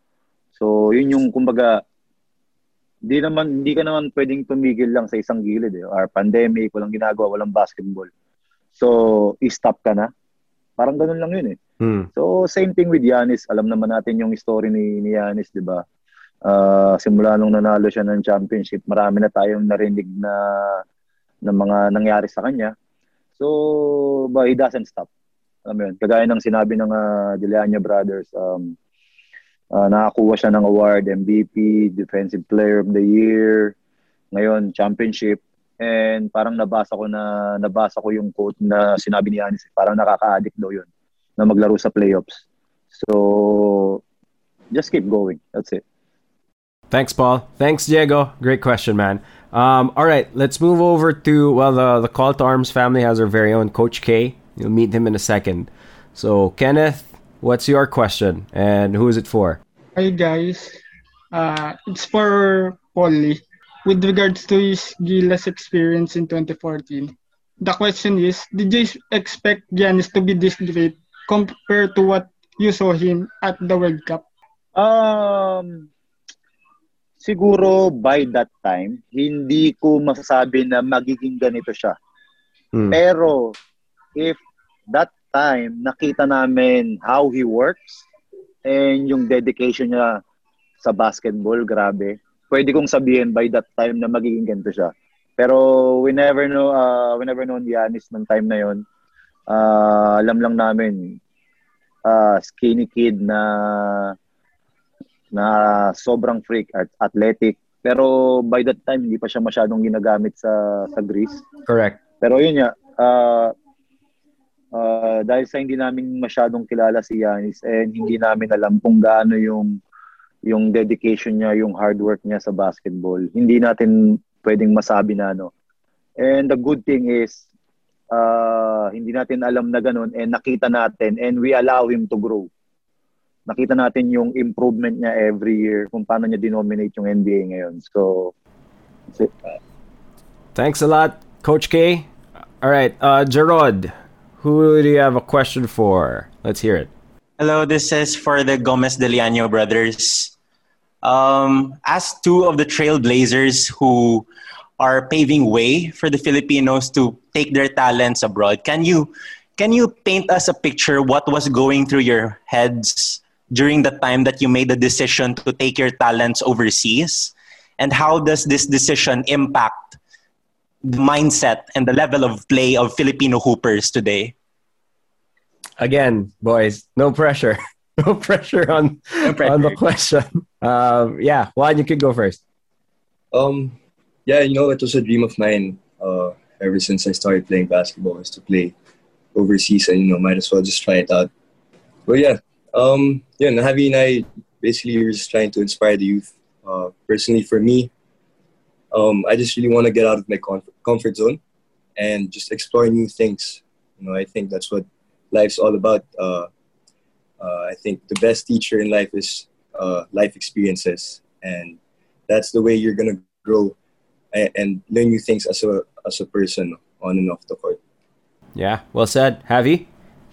So yun yung kumbaga hindi naman hindi ka naman pwedeng tumigil lang sa isang gilid eh. Or pandemic, walang ginagawa, walang basketball. So i-stop ka na. Parang ganun lang yun eh. Hmm. So same thing with Giannis. Alam naman natin yung story ni, ni Giannis, 'di ba? Uh, simula nung nanalo siya ng championship, marami na tayong narinig na na mga nangyari sa kanya. So, but he doesn't stop. Alam mo yun, kagaya ng sinabi ng uh, Dilianya Brothers, um, uh, nakakuha siya ng award, M V P, Defensive Player of the Year, ngayon, championship. And parang nabasa ko na nabasa ko yung quote na sinabi ni Giannis, parang nakaka-addict daw yun na maglaro sa playoffs. So, just keep going. That's it. Thanks, Paul. Thanks, Diego. Great question, man. Um, all right, let's move over to, well, the, the Call to Arms family has their very own Coach K. You'll meet him in a second. So, Kenneth, what's your question? And who is it for? Hi, guys. Uh, it's for Paulie. With regards to his Gilas experience in twenty fourteen, the question is, did you expect Giannis to be this great compared to what you saw him at the World Cup? Um... Siguro by that time, hindi ko masasabi na magiging ganito siya. Hmm. Pero if that time nakita namin how he works and yung dedication niya sa basketball, grabe. Pwede kong sabihin by that time na magiging ganito siya. Pero we never know, uh, we never know Giannis ng time na yon. Uh, alam lang namin, uh, skinny kid na na sobrang freak at athletic. Pero by that time, hindi pa siya masyadong ginagamit sa sa Greece. Correct. Pero yun nga, uh, uh, dahil sa hindi namin masyadong kilala si Giannis and hindi namin alam kung gaano yung yung dedication niya, yung hard work niya sa basketball, hindi natin pwedeng masabi na ano. And the good thing is, uh, hindi natin alam na ganun and nakita natin and we allow him to grow. Nakita natin yung improvement niya every year kung paano niya denominate yung N B A ngayon. So, that's it. Thanks a lot, Coach K. All right, uh, Jarrod, Who do you have a question for? Let's hear it. Hello, this is for the Gomez de Liano brothers. Um, as two of the trailblazers who are paving way for the Filipinos to take their talents abroad, can you can you paint us a picture what was going through your heads during the time that you made the decision to take your talents overseas? And how does this decision impact the mindset and the level of play of Filipino hoopers today? Again, boys, no pressure. No pressure on, No pressure. on the question. Um, yeah, Juan, you can go first. Um, yeah, you know, it was a dream of mine uh, ever since I started playing basketball is to play overseas, and you know, might as well just try it out. But yeah, um, yeah, Javi and I basically were just trying to inspire the youth. Uh, personally, for me, um, I just really want to get out of my comfort, comfort zone and just explore new things. You know, I think that's what life's all about. Uh, uh, I think the best teacher in life is uh, life experiences, and that's the way you're gonna grow and, and learn new things as a as a person on and off the court. Yeah, well said. Javi?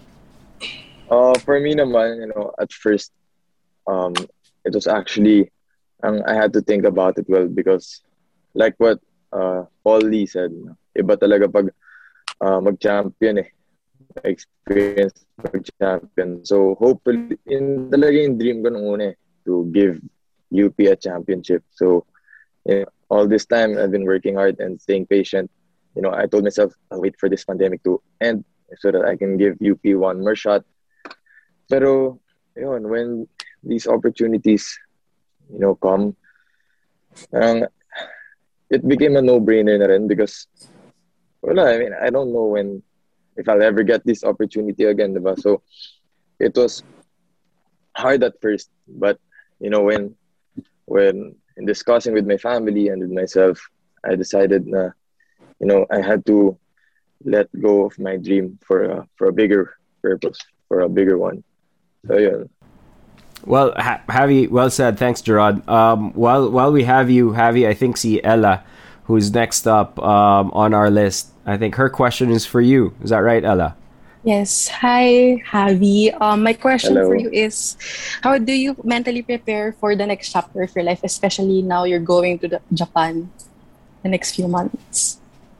Uh, for me naman, you know, at first, um, it was actually, um, I had to think about it well because, like what uh, Paul Lee said, iba talaga pag uh, mag-champion eh. Experience mag-champion. So hopefully, in talaga yung dream ko nung una eh, to give U P a championship. So you know, all this time, I've been working hard and staying patient. You know, I told myself, I'll wait for this pandemic to end so that I can give U P one more shot. Pero, yun, when these opportunities, you know, come, um, it became a no-brainer na rin because, well, I mean, I don't know when, if I'll ever get this opportunity again, diba? So, it was hard at first, but, you know, when, when in discussing with my family and with myself, I decided na, you know, I had to let go of my dream for a, for a bigger purpose, for a bigger one. So, yeah. Well, ha- Javi, well said. Thanks, Gerard. Um, while while we have you, Javi, I think see Ella, who's next up um, on our list. I think her question is for you. Is that right, Ella? Yes. Hi, Javi. Um, my question Hello. for you is, how do you mentally prepare for the next chapter of your life, especially now you're going to the Japan the next few months?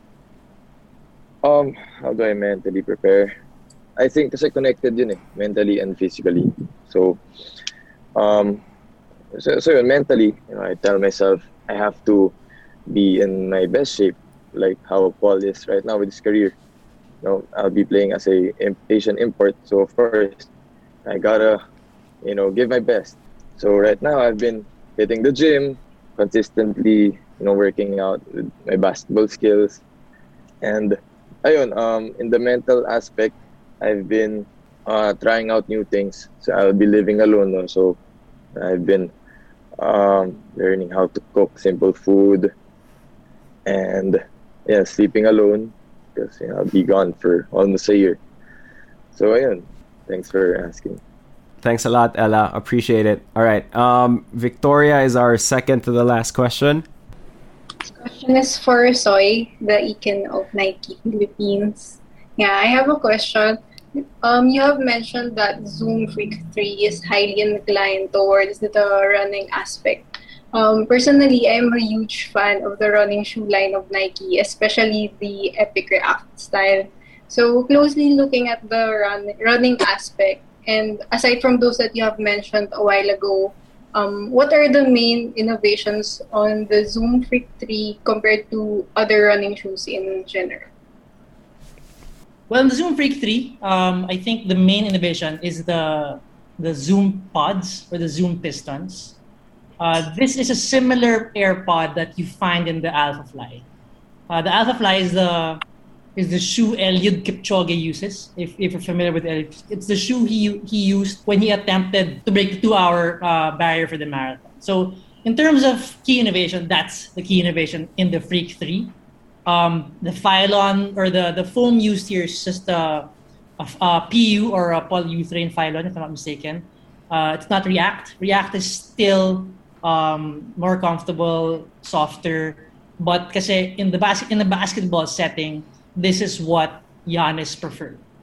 Um, how do I mentally prepare? I think kasi connected yun eh, mentally and physically. So, um, so, so yun, mentally, you know, I tell myself I have to be in my best shape, like how Paul is right now with his career. You know, I'll be playing as a Asian import, so of course, I gotta, you know, give my best. So right now, I've been hitting the gym consistently, you know, working out with my basketball skills, and ayun, um, in the mental aspect, I've been uh, trying out new things. So I'll be living alone. No? So I've been um, learning how to cook simple food and yeah, sleeping alone because you know, I'll be gone for almost a year. So ayun, thanks for asking. Thanks a lot, Ella. Appreciate it. All right. Um, Victoria is our second to the last question. This question is for Soy, the Iken of Nike Philippines. Yeah, I have a question. Um, you have mentioned that Zoom Freak three is highly inclined towards the running aspect. Um, personally, I'm a huge fan of the running shoe line of Nike, especially the Epic React style. So closely looking at the run, running aspect, and aside from those that you have mentioned a while ago, um, what are the main innovations on the Zoom Freak three compared to other running shoes in general? Well, in the Zoom Freak three, um, I think the main innovation is the the Zoom pods or the Zoom pistons. Uh, this is a similar AirPod that you find in the Alpha Fly. Uh, the Alpha Fly is the is the shoe Eliud Kipchoge uses. If, if you're familiar with Eliud, it's the shoe he he used when he attempted to break the two-hour uh, barrier for the marathon. So in terms of key innovation, that's the key innovation in the Freak three. Um, the Phylon or the, the foam used here is just a, a, a P U or a polyurethane Phylon, if I'm not mistaken. Uh, it's not React. React is still um, more comfortable, softer. But kasi in the bas- in the basketball setting, this is what Giannis preferred.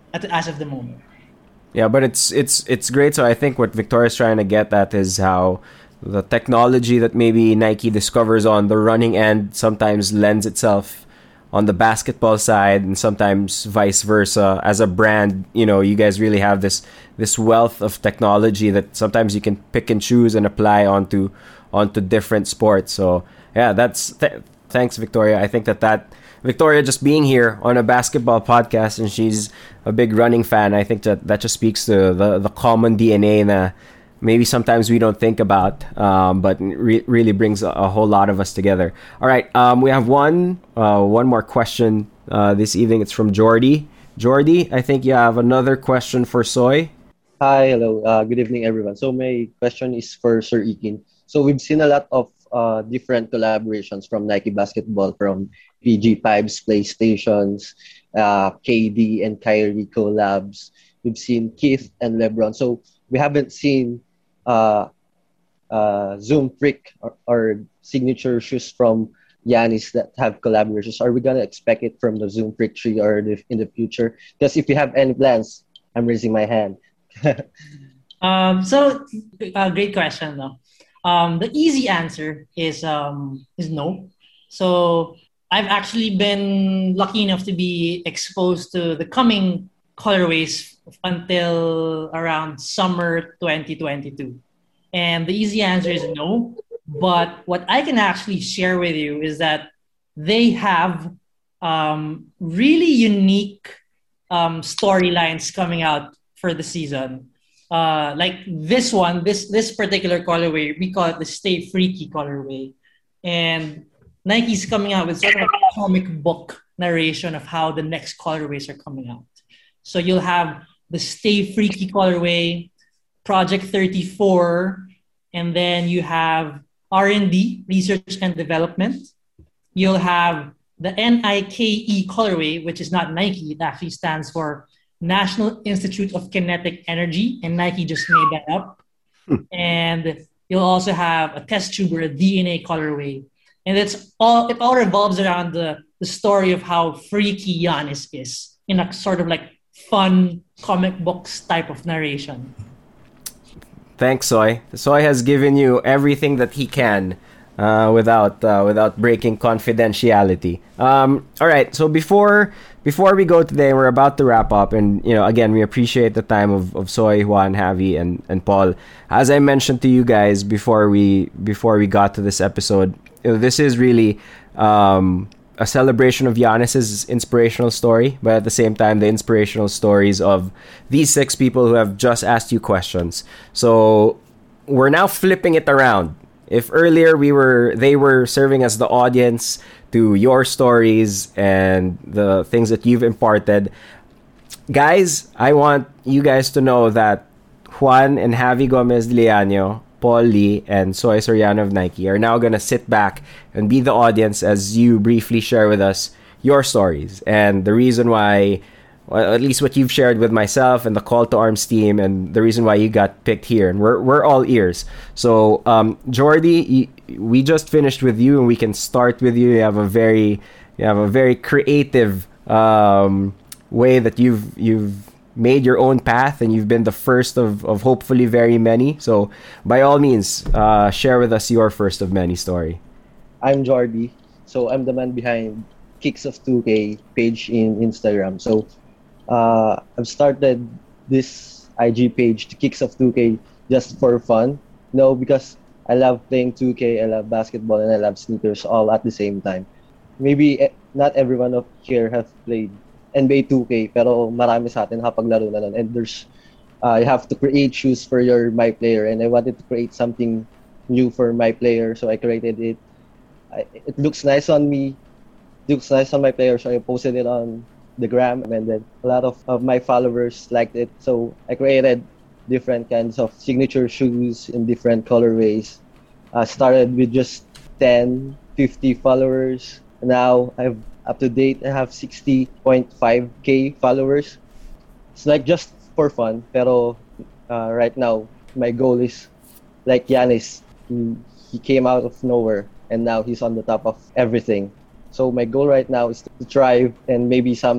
at, as of the moment. Yeah, but it's it's it's great. So I think what Victoria's trying to get at is how the technology that maybe Nike discovers on the running end sometimes lends itself on the basketball side, and sometimes vice versa. As a brand, you know, you guys really have this this wealth of technology that sometimes you can pick and choose and apply onto onto different sports. So yeah, that's th- thanks, Victoria. I think that that Victoria just being here on a basketball podcast, and she's a big running fan, I think that that just speaks to the the common D N A na maybe sometimes we don't think about, um, but re- really brings a, a whole lot of us together. All right, um, we have one uh, one more question uh, this evening. It's from Jordy. Jordy, I think you have another question for Soy. Hi, hello. Uh, good evening, everyone. So my question is for Sir Ikin. So we've seen a lot of uh, different collaborations from Nike Basketball, from P G Pipes, PlayStations, uh, K D and Kyrie collabs. We've seen Keith and LeBron. So we haven't seen uh, uh, Zoom Freak or, or signature shoes from Giannis that have collaborations. Are we gonna expect it from the Zoom Freak tree or the, in the future? Because if you have any plans, I'm raising my hand. um, so, uh, great question though. Um, the easy answer is um, is no. So I've actually been lucky enough to be exposed to the coming colorways until around summer twenty twenty-two. And the easy answer is no. But what I can actually share with you is that they have um, really unique um, storylines coming out for the season. Uh, like this one, this this particular colorway, we call it the Stay Freaky colorway. And Nike's coming out with sort of a comic book narration of how the next colorways are coming out. So you'll have the Stay Freaky colorway, Project thirty-four, and then you have R and D, research and development. You'll have the N I K E colorway, which is not Nike. It actually stands for National Institute of Kinetic Energy, and Nike just made that up. And you'll also have a test tube or a D N A colorway. And it's all it all revolves around the, the story of how freaky Giannis is in a sort of like fun comic books type of narration. Thanks, Soy. Soy has given you everything that he can uh, without uh, without breaking confidentiality. Um, all right, so before before we go today, we're about to wrap up, and you know, again, we appreciate the time of, of Soy, Juan, Javi, and, and Paul. As I mentioned to you guys before we before we got to this episode, you know, this is really um, a celebration of Giannis's inspirational story, but at the same time, the inspirational stories of these six people who have just asked you questions. So we're now flipping it around. If earlier we were, they were serving as the audience to your stories and the things that you've imparted, guys, I want you guys to know that Juan and Javi Gomez Liano, Paul Lee, and Soy Soriano of Nike are now going to sit back and be the audience as you briefly share with us your stories and the reason why, well, at least what you've shared with myself and the Call to Arms team, and the reason why you got picked here. And we're we're all ears. So, um, Jordy, we just finished with you, and we can start with you. You have a very you have a very creative um, way that you've you've made your own path, and you've been the first of, of hopefully very many. So by all means, uh, share with us your first of many story. I'm Jordy. So I'm the man behind Kicks of two K page in Instagram. So uh, I've started this I G page, Kicks of two K, just for fun. No, because I love playing two K, I love basketball, and I love sneakers all at the same time. Maybe not everyone of here have played N B A two K, pero marami sa atin nakapaglaro na nun. And there's, uh, you have to create shoes for your my player, and I wanted to create something new for my player, so I created it. I, it looks nice on me, it looks nice on my player, so I posted it on the gram, and then a lot of, of my followers liked it. So I created different kinds of signature shoes in different colorways. I started with just ten, fifty followers. Now I've up to date, I have sixty point five K followers. It's like just for fun, pero uh, right now my goal is like Giannis. He, he came out of nowhere and now he's on the top of everything. So my goal right now is to thrive and maybe someday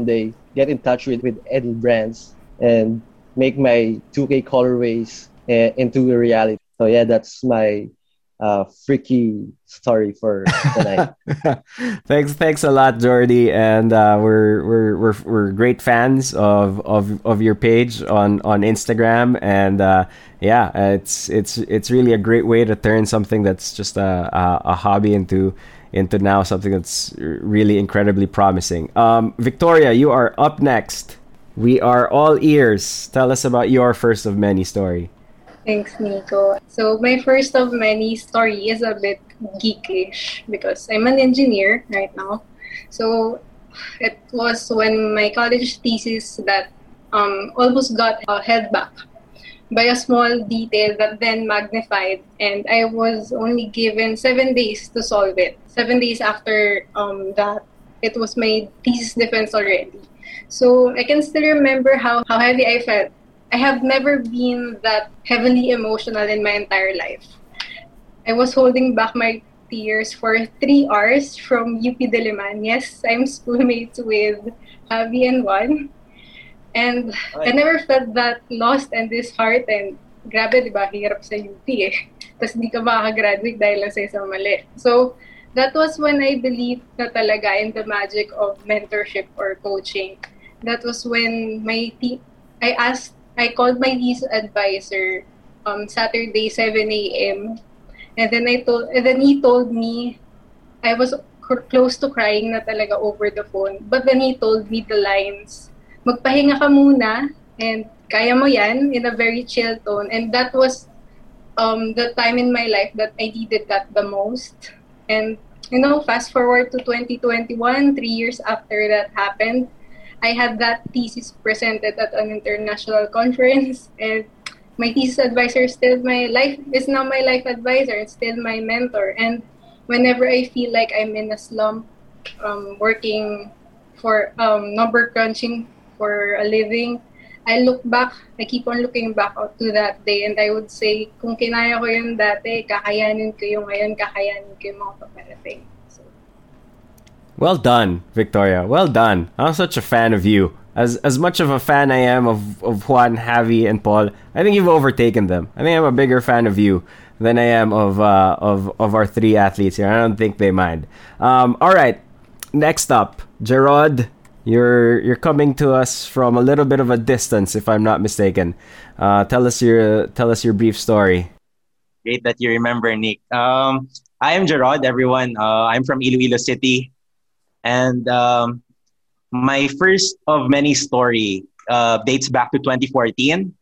get in touch with, with any brands and make my two K colorways uh, into a reality. So yeah, that's my uh, freaky story for tonight. thanks, thanks a lot, Jordy, and uh, we're we're we're we're great fans of of of your page on on Instagram, and uh, yeah, it's it's it's really a great way to turn something that's just a a, a hobby into into now something that's really incredibly promising. Um, Victoria, you are up next. We are all ears. Tell us about your first of many story. Thanks, Nico. So my first of many story is a bit geekish because I'm an engineer right now. So it was when my college thesis that um, almost got uh, held back by a small detail that then magnified, and I was only given seven days to solve it. Seven days after um, that, it was my thesis defense already. So I can still remember how, how heavy I felt. I have never been that heavily emotional in my entire life. I was holding back my tears for three hours from U P Diliman. Yes, I'm schoolmates with Javi and Juan. And I never felt that lost and disheartened. Grabe, di ba? Hirap sa U P eh. Tapos di ka makakagraduate dahil lang sa isang mali. So, that was when I believed na talaga in the magic of mentorship or coaching. That was when my te- I asked I called my thesis advisor um, Saturday seven a.m. and then I told and then he told me I was c- close to crying na talaga over the phone. But then he told me the lines, magpahinga ka muna and kaya mo yan, in a very chill tone. And that was um, the time in my life that I needed that the most. And you know, fast forward to twenty twenty-one, three years after that happened, I had that thesis presented at an international conference, and my thesis advisor is still my life is now my life advisor. It's still my mentor. And whenever I feel like I'm in a slump, um, working for um, number crunching for a living, I look back. I keep on looking back out to that day, and I would say, kung kinaya ko yun dati, kakayanin ko yung ngayon, kakayanin ko yung mga paparating. Well done, Victoria. Well done. I'm such a fan of you. As as much of a fan I am of, of Juan, Javi, and Paul, I think you've overtaken them. I think I'm a bigger fan of you than I am of uh, of of our three athletes here. I don't think they mind. Um, all right. Next up, Gerard. You're you're coming to us from a little bit of a distance, if I'm not mistaken. Uh, tell us your tell us your brief story. Great that you remember, Nick. Um, I am Gerard, everyone. Uh, I'm from Iloilo City. And um, my first of many story uh, dates back to twenty fourteen.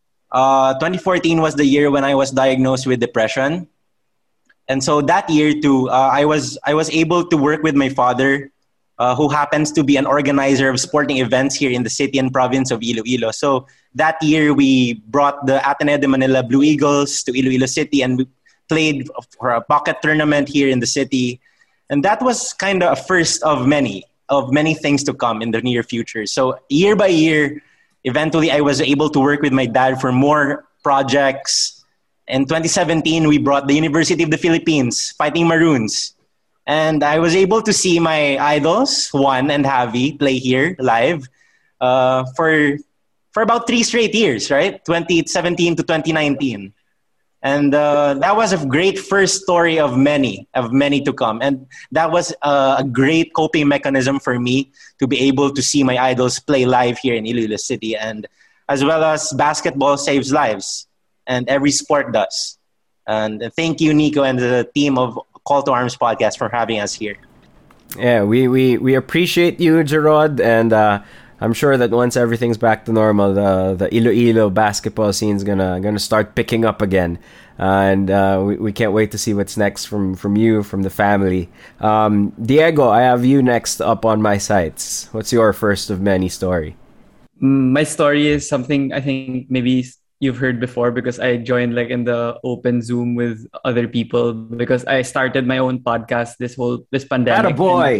Uh, twenty fourteen was the year when I was diagnosed with depression. And so that year too, uh, I was I was able to work with my father, uh, who happens to be an organizer of sporting events here in the city and province of Iloilo. So that year we brought the Ateneo de Manila Blue Eagles to Iloilo City, and we played for a pocket tournament here in the city. And that was kind of a first of many, of many things to come in the near future. So year by year, eventually I was able to work with my dad for more projects. In twenty seventeen, we brought the University of the Philippines, Fighting Maroons. And I was able to see my idols, Juan and Javi, play here live uh, for, for about three straight years, right? twenty seventeen to twenty nineteen. And uh, that was a great first story of many, of many to come. And that was uh, a great coping mechanism for me to be able to see my idols play live here in Iloilo City. And as well as basketball saves lives, and every sport does. And thank you, Nico, and the team of Call to Arms podcast for having us here. Yeah, we, we, we appreciate you, Gerard, and uh, I'm sure that once everything's back to normal, the the Iloilo basketball scene's gonna gonna start picking up again, uh, and uh, we we can't wait to see what's next from, from you, from the family. Um, Diego, I have you next up on my sites. What's your first of many story? My story is something I think maybe you've heard before, because I joined like in the open Zoom with other people because I started my own podcast this whole this pandemic. Attaboy!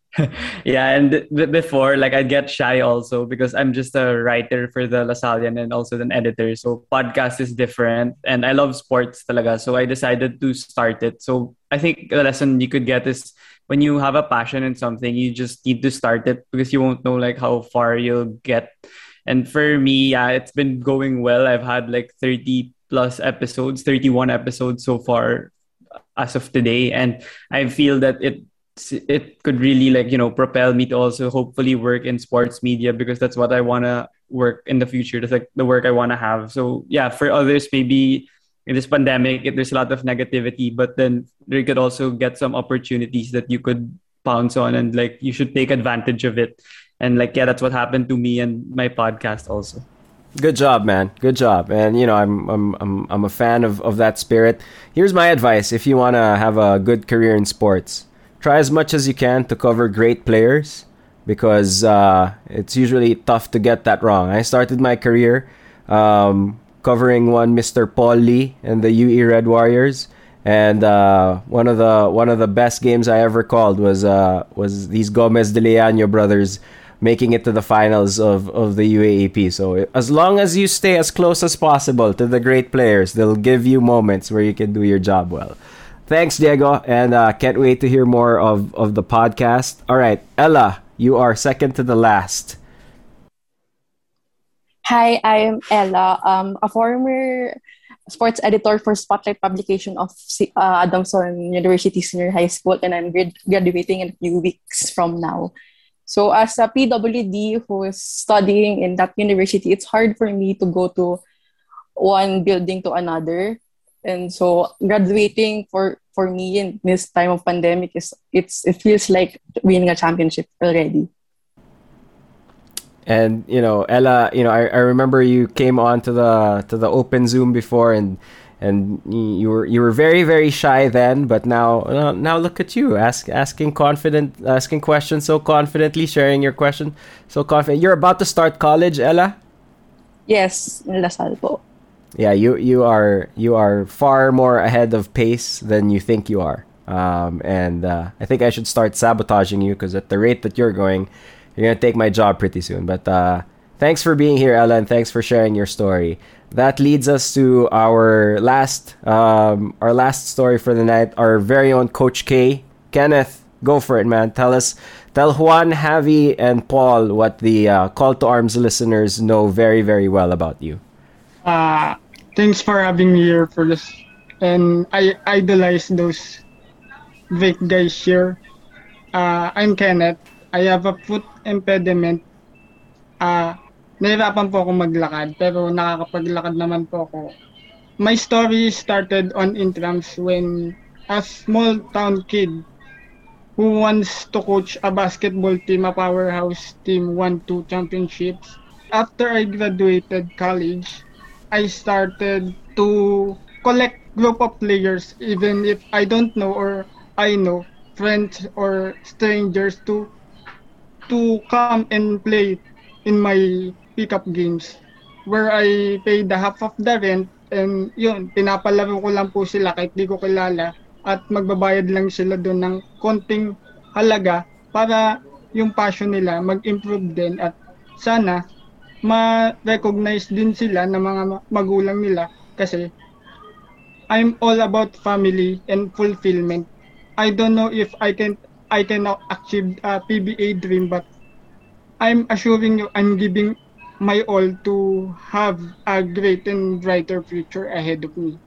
Yeah, and b- before, like, I'd get shy also because I'm just a writer for the Lasallian and also an editor. So podcast is different, and I love sports talaga. So I decided to start it. So I think the lesson you could get is when you have a passion in something, you just need to start it because you won't know like how far you'll get. And for me, yeah, it's been going well. I've had like thirty plus episodes, thirty-one episodes so far as of today, and I feel that it it could really like you know propel me to also hopefully work in sports media because that's what I want to work in the future. That's like the work I want to have. So yeah, for others maybe in this pandemic it, there's a lot of negativity, but then you could also get some opportunities that you could pounce on, and like you should take advantage of it. And like yeah, that's what happened to me and my podcast also. Good job, man. Good job. And you know, I'm I'm I'm I'm a fan of, of that spirit. Here's my advice if you want to have a good career in sports. Try as much as you can to cover great players because uh, it's usually tough to get that wrong. I started my career um, covering one Mister Paul Lee and the U E Red Warriors, and uh, one of the one of the best games I ever called was uh, was these Gomez de Leaño brothers making it to the finals of, of the U A A P. So as long as you stay as close as possible to the great players, they'll give you moments where you can do your job well. Thanks, Diego, and uh, can't wait to hear more of, of the podcast. All right, Ella, you are second to the last. Hi, I am Ella, um, a former sports editor for Spotlight publication of C- uh, Adamson University Senior High School, and I'm grad- graduating in a few weeks from now. So as a P W D who is studying in that university, it's hard for me to go to one building to another. And so graduating for, for me in this time of pandemic is it's it feels like winning a championship already. And you know, Ella, you know, I, I remember you came on to the to the open Zoom before, and and you were you were very very shy then, but now uh, now look at you, ask asking confident asking questions so confidently, sharing your question so confident. You're about to start college, Ella? Yes, in Lasal po. Yeah, you you are you are far more ahead of pace than you think you are. Um, and uh, I think I should start sabotaging you because at the rate that you're going, you're gonna take my job pretty soon. But uh, thanks for being here, Ella, and thanks for sharing your story. That leads us to our last um, our last story for the night. Our very own Coach K, Kenneth. Go for it, man. Tell us, tell Juan, Javi, and Paul what the uh, Call to Arms listeners know very very well about you. Uh, thanks for having me here first. And I idolize those Vic guys here. Uh, I'm Kenneth. I have a foot impediment. Uh, nahirapan po ako maglakad, pero nakakapaglakad naman po ako. My story started on Intrams when a small town kid who wants to coach a basketball team, a powerhouse team, won two championships. After I graduated college, I started to collect group of players, even if I don't know or I know friends or strangers to to come and play in my pickup games where I pay the half of the rent, and yun, pinapalaro ko lang po sila kahit di ko kilala at magbabayad lang sila doon ng konting halaga para yung passion nila mag-improve din at sana ma-recognize din sila ng mga magulang nila kasi I'm all about family and fulfillment. I don't know if I can I can achieve a P B A dream, but I'm assuring you I'm giving my all to have a great and brighter future ahead of me.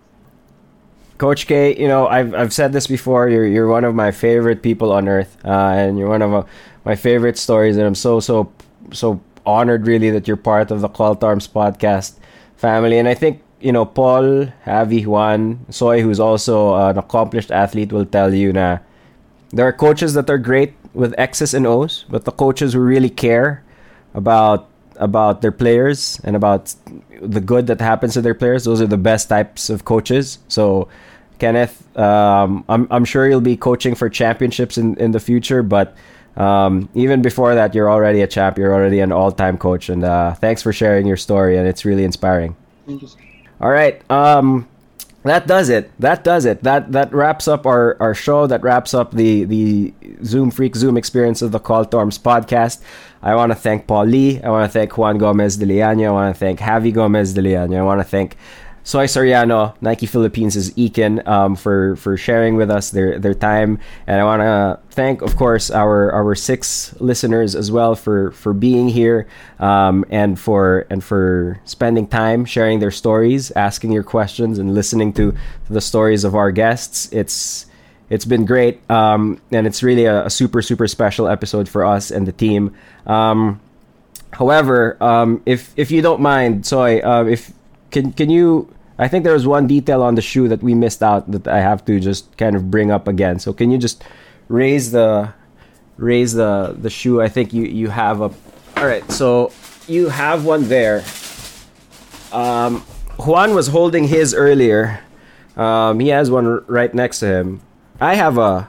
Coach K, you know, I've I've said this before. You're you're one of my favorite people on earth, uh, and you're one of uh, my favorite stories. And I'm so so so honored, really, that you're part of the Call to Arms podcast family. And I think you know Paul, Javi, Juan, Soy, who's also an accomplished athlete, will tell you na there are coaches that are great with X's and O's, but the coaches who really care about about their players and about the good that happens to their players, those are the best types of coaches. So Kenneth, um, I'm I'm sure you'll be coaching for championships in, in the future, but um, even before that, you're already a champ. You're already an all-time coach, and uh, thanks for sharing your story, and it's really inspiring. Thank you. All right, um, that does it. That does it. That that wraps up our, our show. That wraps up the the Zoom Freak Zoom experience of the Call to Arms podcast. I want to thank Paul Lee. I want to thank Juan Gomez de Leano. I want to thank Javi Gomez de Leano. I want to thank Soy Soriano, Nike Philippines' Ekin, um, for for sharing with us their their time, and I want to thank, of course, our our six listeners as well for for being here, um, and for and for spending time sharing their stories, asking your questions, and listening to the stories of our guests. It's it's been great, um, and it's really a, a super super special episode for us and the team. Um, however, um, if if you don't mind, Soy, uh, if Can can you? I think there was one detail on the shoe that we missed out that I have to just kind of bring up again. So can you just raise the raise the the shoe? I think you you have a. All right, so you have one there. Um, Juan was holding his earlier. Um, he has one r- right next to him. I have a.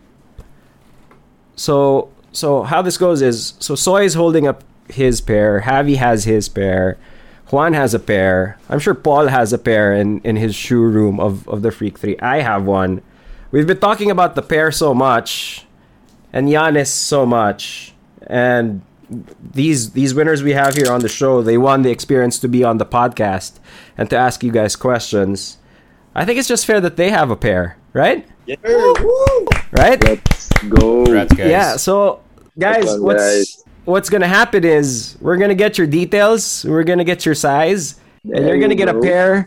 So so how this goes is, so Soy is holding up his pair. Javi has his pair. Juan has a pair. I'm sure Paul has a pair in, in his shoe room of, of the Freak three. I have one. We've been talking about the pair so much, and Giannis so much, and these these winners we have here on the show, they won the experience to be on the podcast and to ask you guys questions. I think it's just fair that they have a pair, right? Yeah. Right? Let's go. Congrats, guys. Yeah, so guys, Well, what's guys. what's gonna happen is we're gonna get your details, we're gonna get your size, and you're gonna get a pair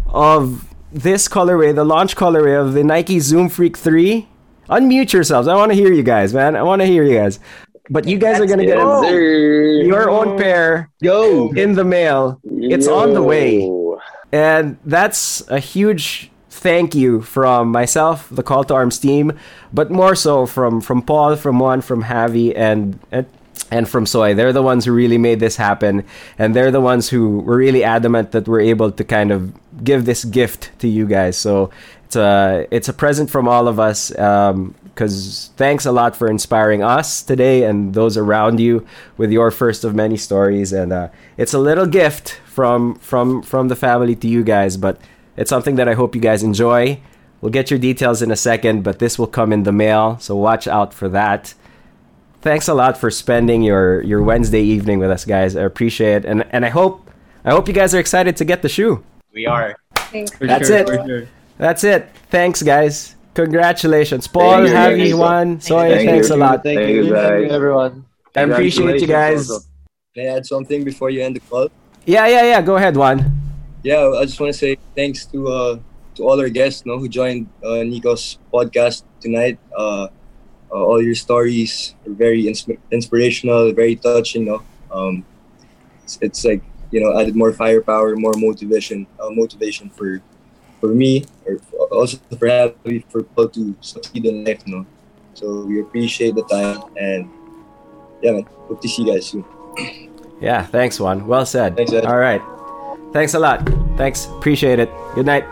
of this colorway, the launch colorway of the Nike Zoom Freak three. Unmute yourselves. I want to hear you guys, man. I want to hear you guys. But you guys are gonna get Yes, sir. your own pair Yo! in the mail. It's on the way. Yo. And that's a huge thank you from myself, the Call to Arms team, but more so from from Paul, from Juan, from Javi, and and and from Soy. They're the ones who really made this happen, and they're the ones who were really adamant that we're able to kind of give this gift to you guys. So it's a it's a present from all of us, because um, thanks a lot for inspiring us today and those around you with your first of many stories. And uh, it's a little gift from from from the family to you guys, but it's something that I hope you guys enjoy. We'll get your details in a second, but this will come in the mail, so watch out for that. Thanks a lot for spending your, your Wednesday evening with us, guys. I appreciate it, and and I hope I hope you guys are excited to get the shoe. We are. Thanks. For That's sure, it. for sure. That's it. Thanks, guys. Congratulations, Paul, Thank you, Javi, thank you. Juan, Soy. Thank Thanks you. a lot. Thank, Thank you, you, thank you, guys. everyone. I appreciate you guys. Congratulations also. Can I add something before you end the call? Yeah, yeah, yeah. Go ahead, Juan. Yeah, I just want to say thanks to uh, to all our guests, no, who joined uh, Nico's podcast tonight. Uh, uh, all your stories are very insp- inspirational, very touching. No, um, it's, it's like, you know, added more firepower, more motivation, uh, motivation for for me, or also for happy for people to succeed in life. No, so we appreciate the time, and yeah, man, hope to see you guys soon. Yeah, thanks, Juan. Well said. Thanks, Ed. All right. Thanks a lot. Thanks. Appreciate it. Good night.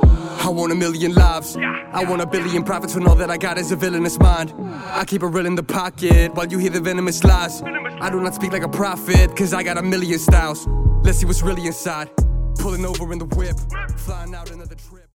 I want a million lives. I want a billion profits when all that I got is a villainous mind. I keep a real in the pocket while you hear the venomous lies. I do not speak like a prophet, cause I got a million styles. Let's see what's really inside. Pulling over in the whip, flying out another trip.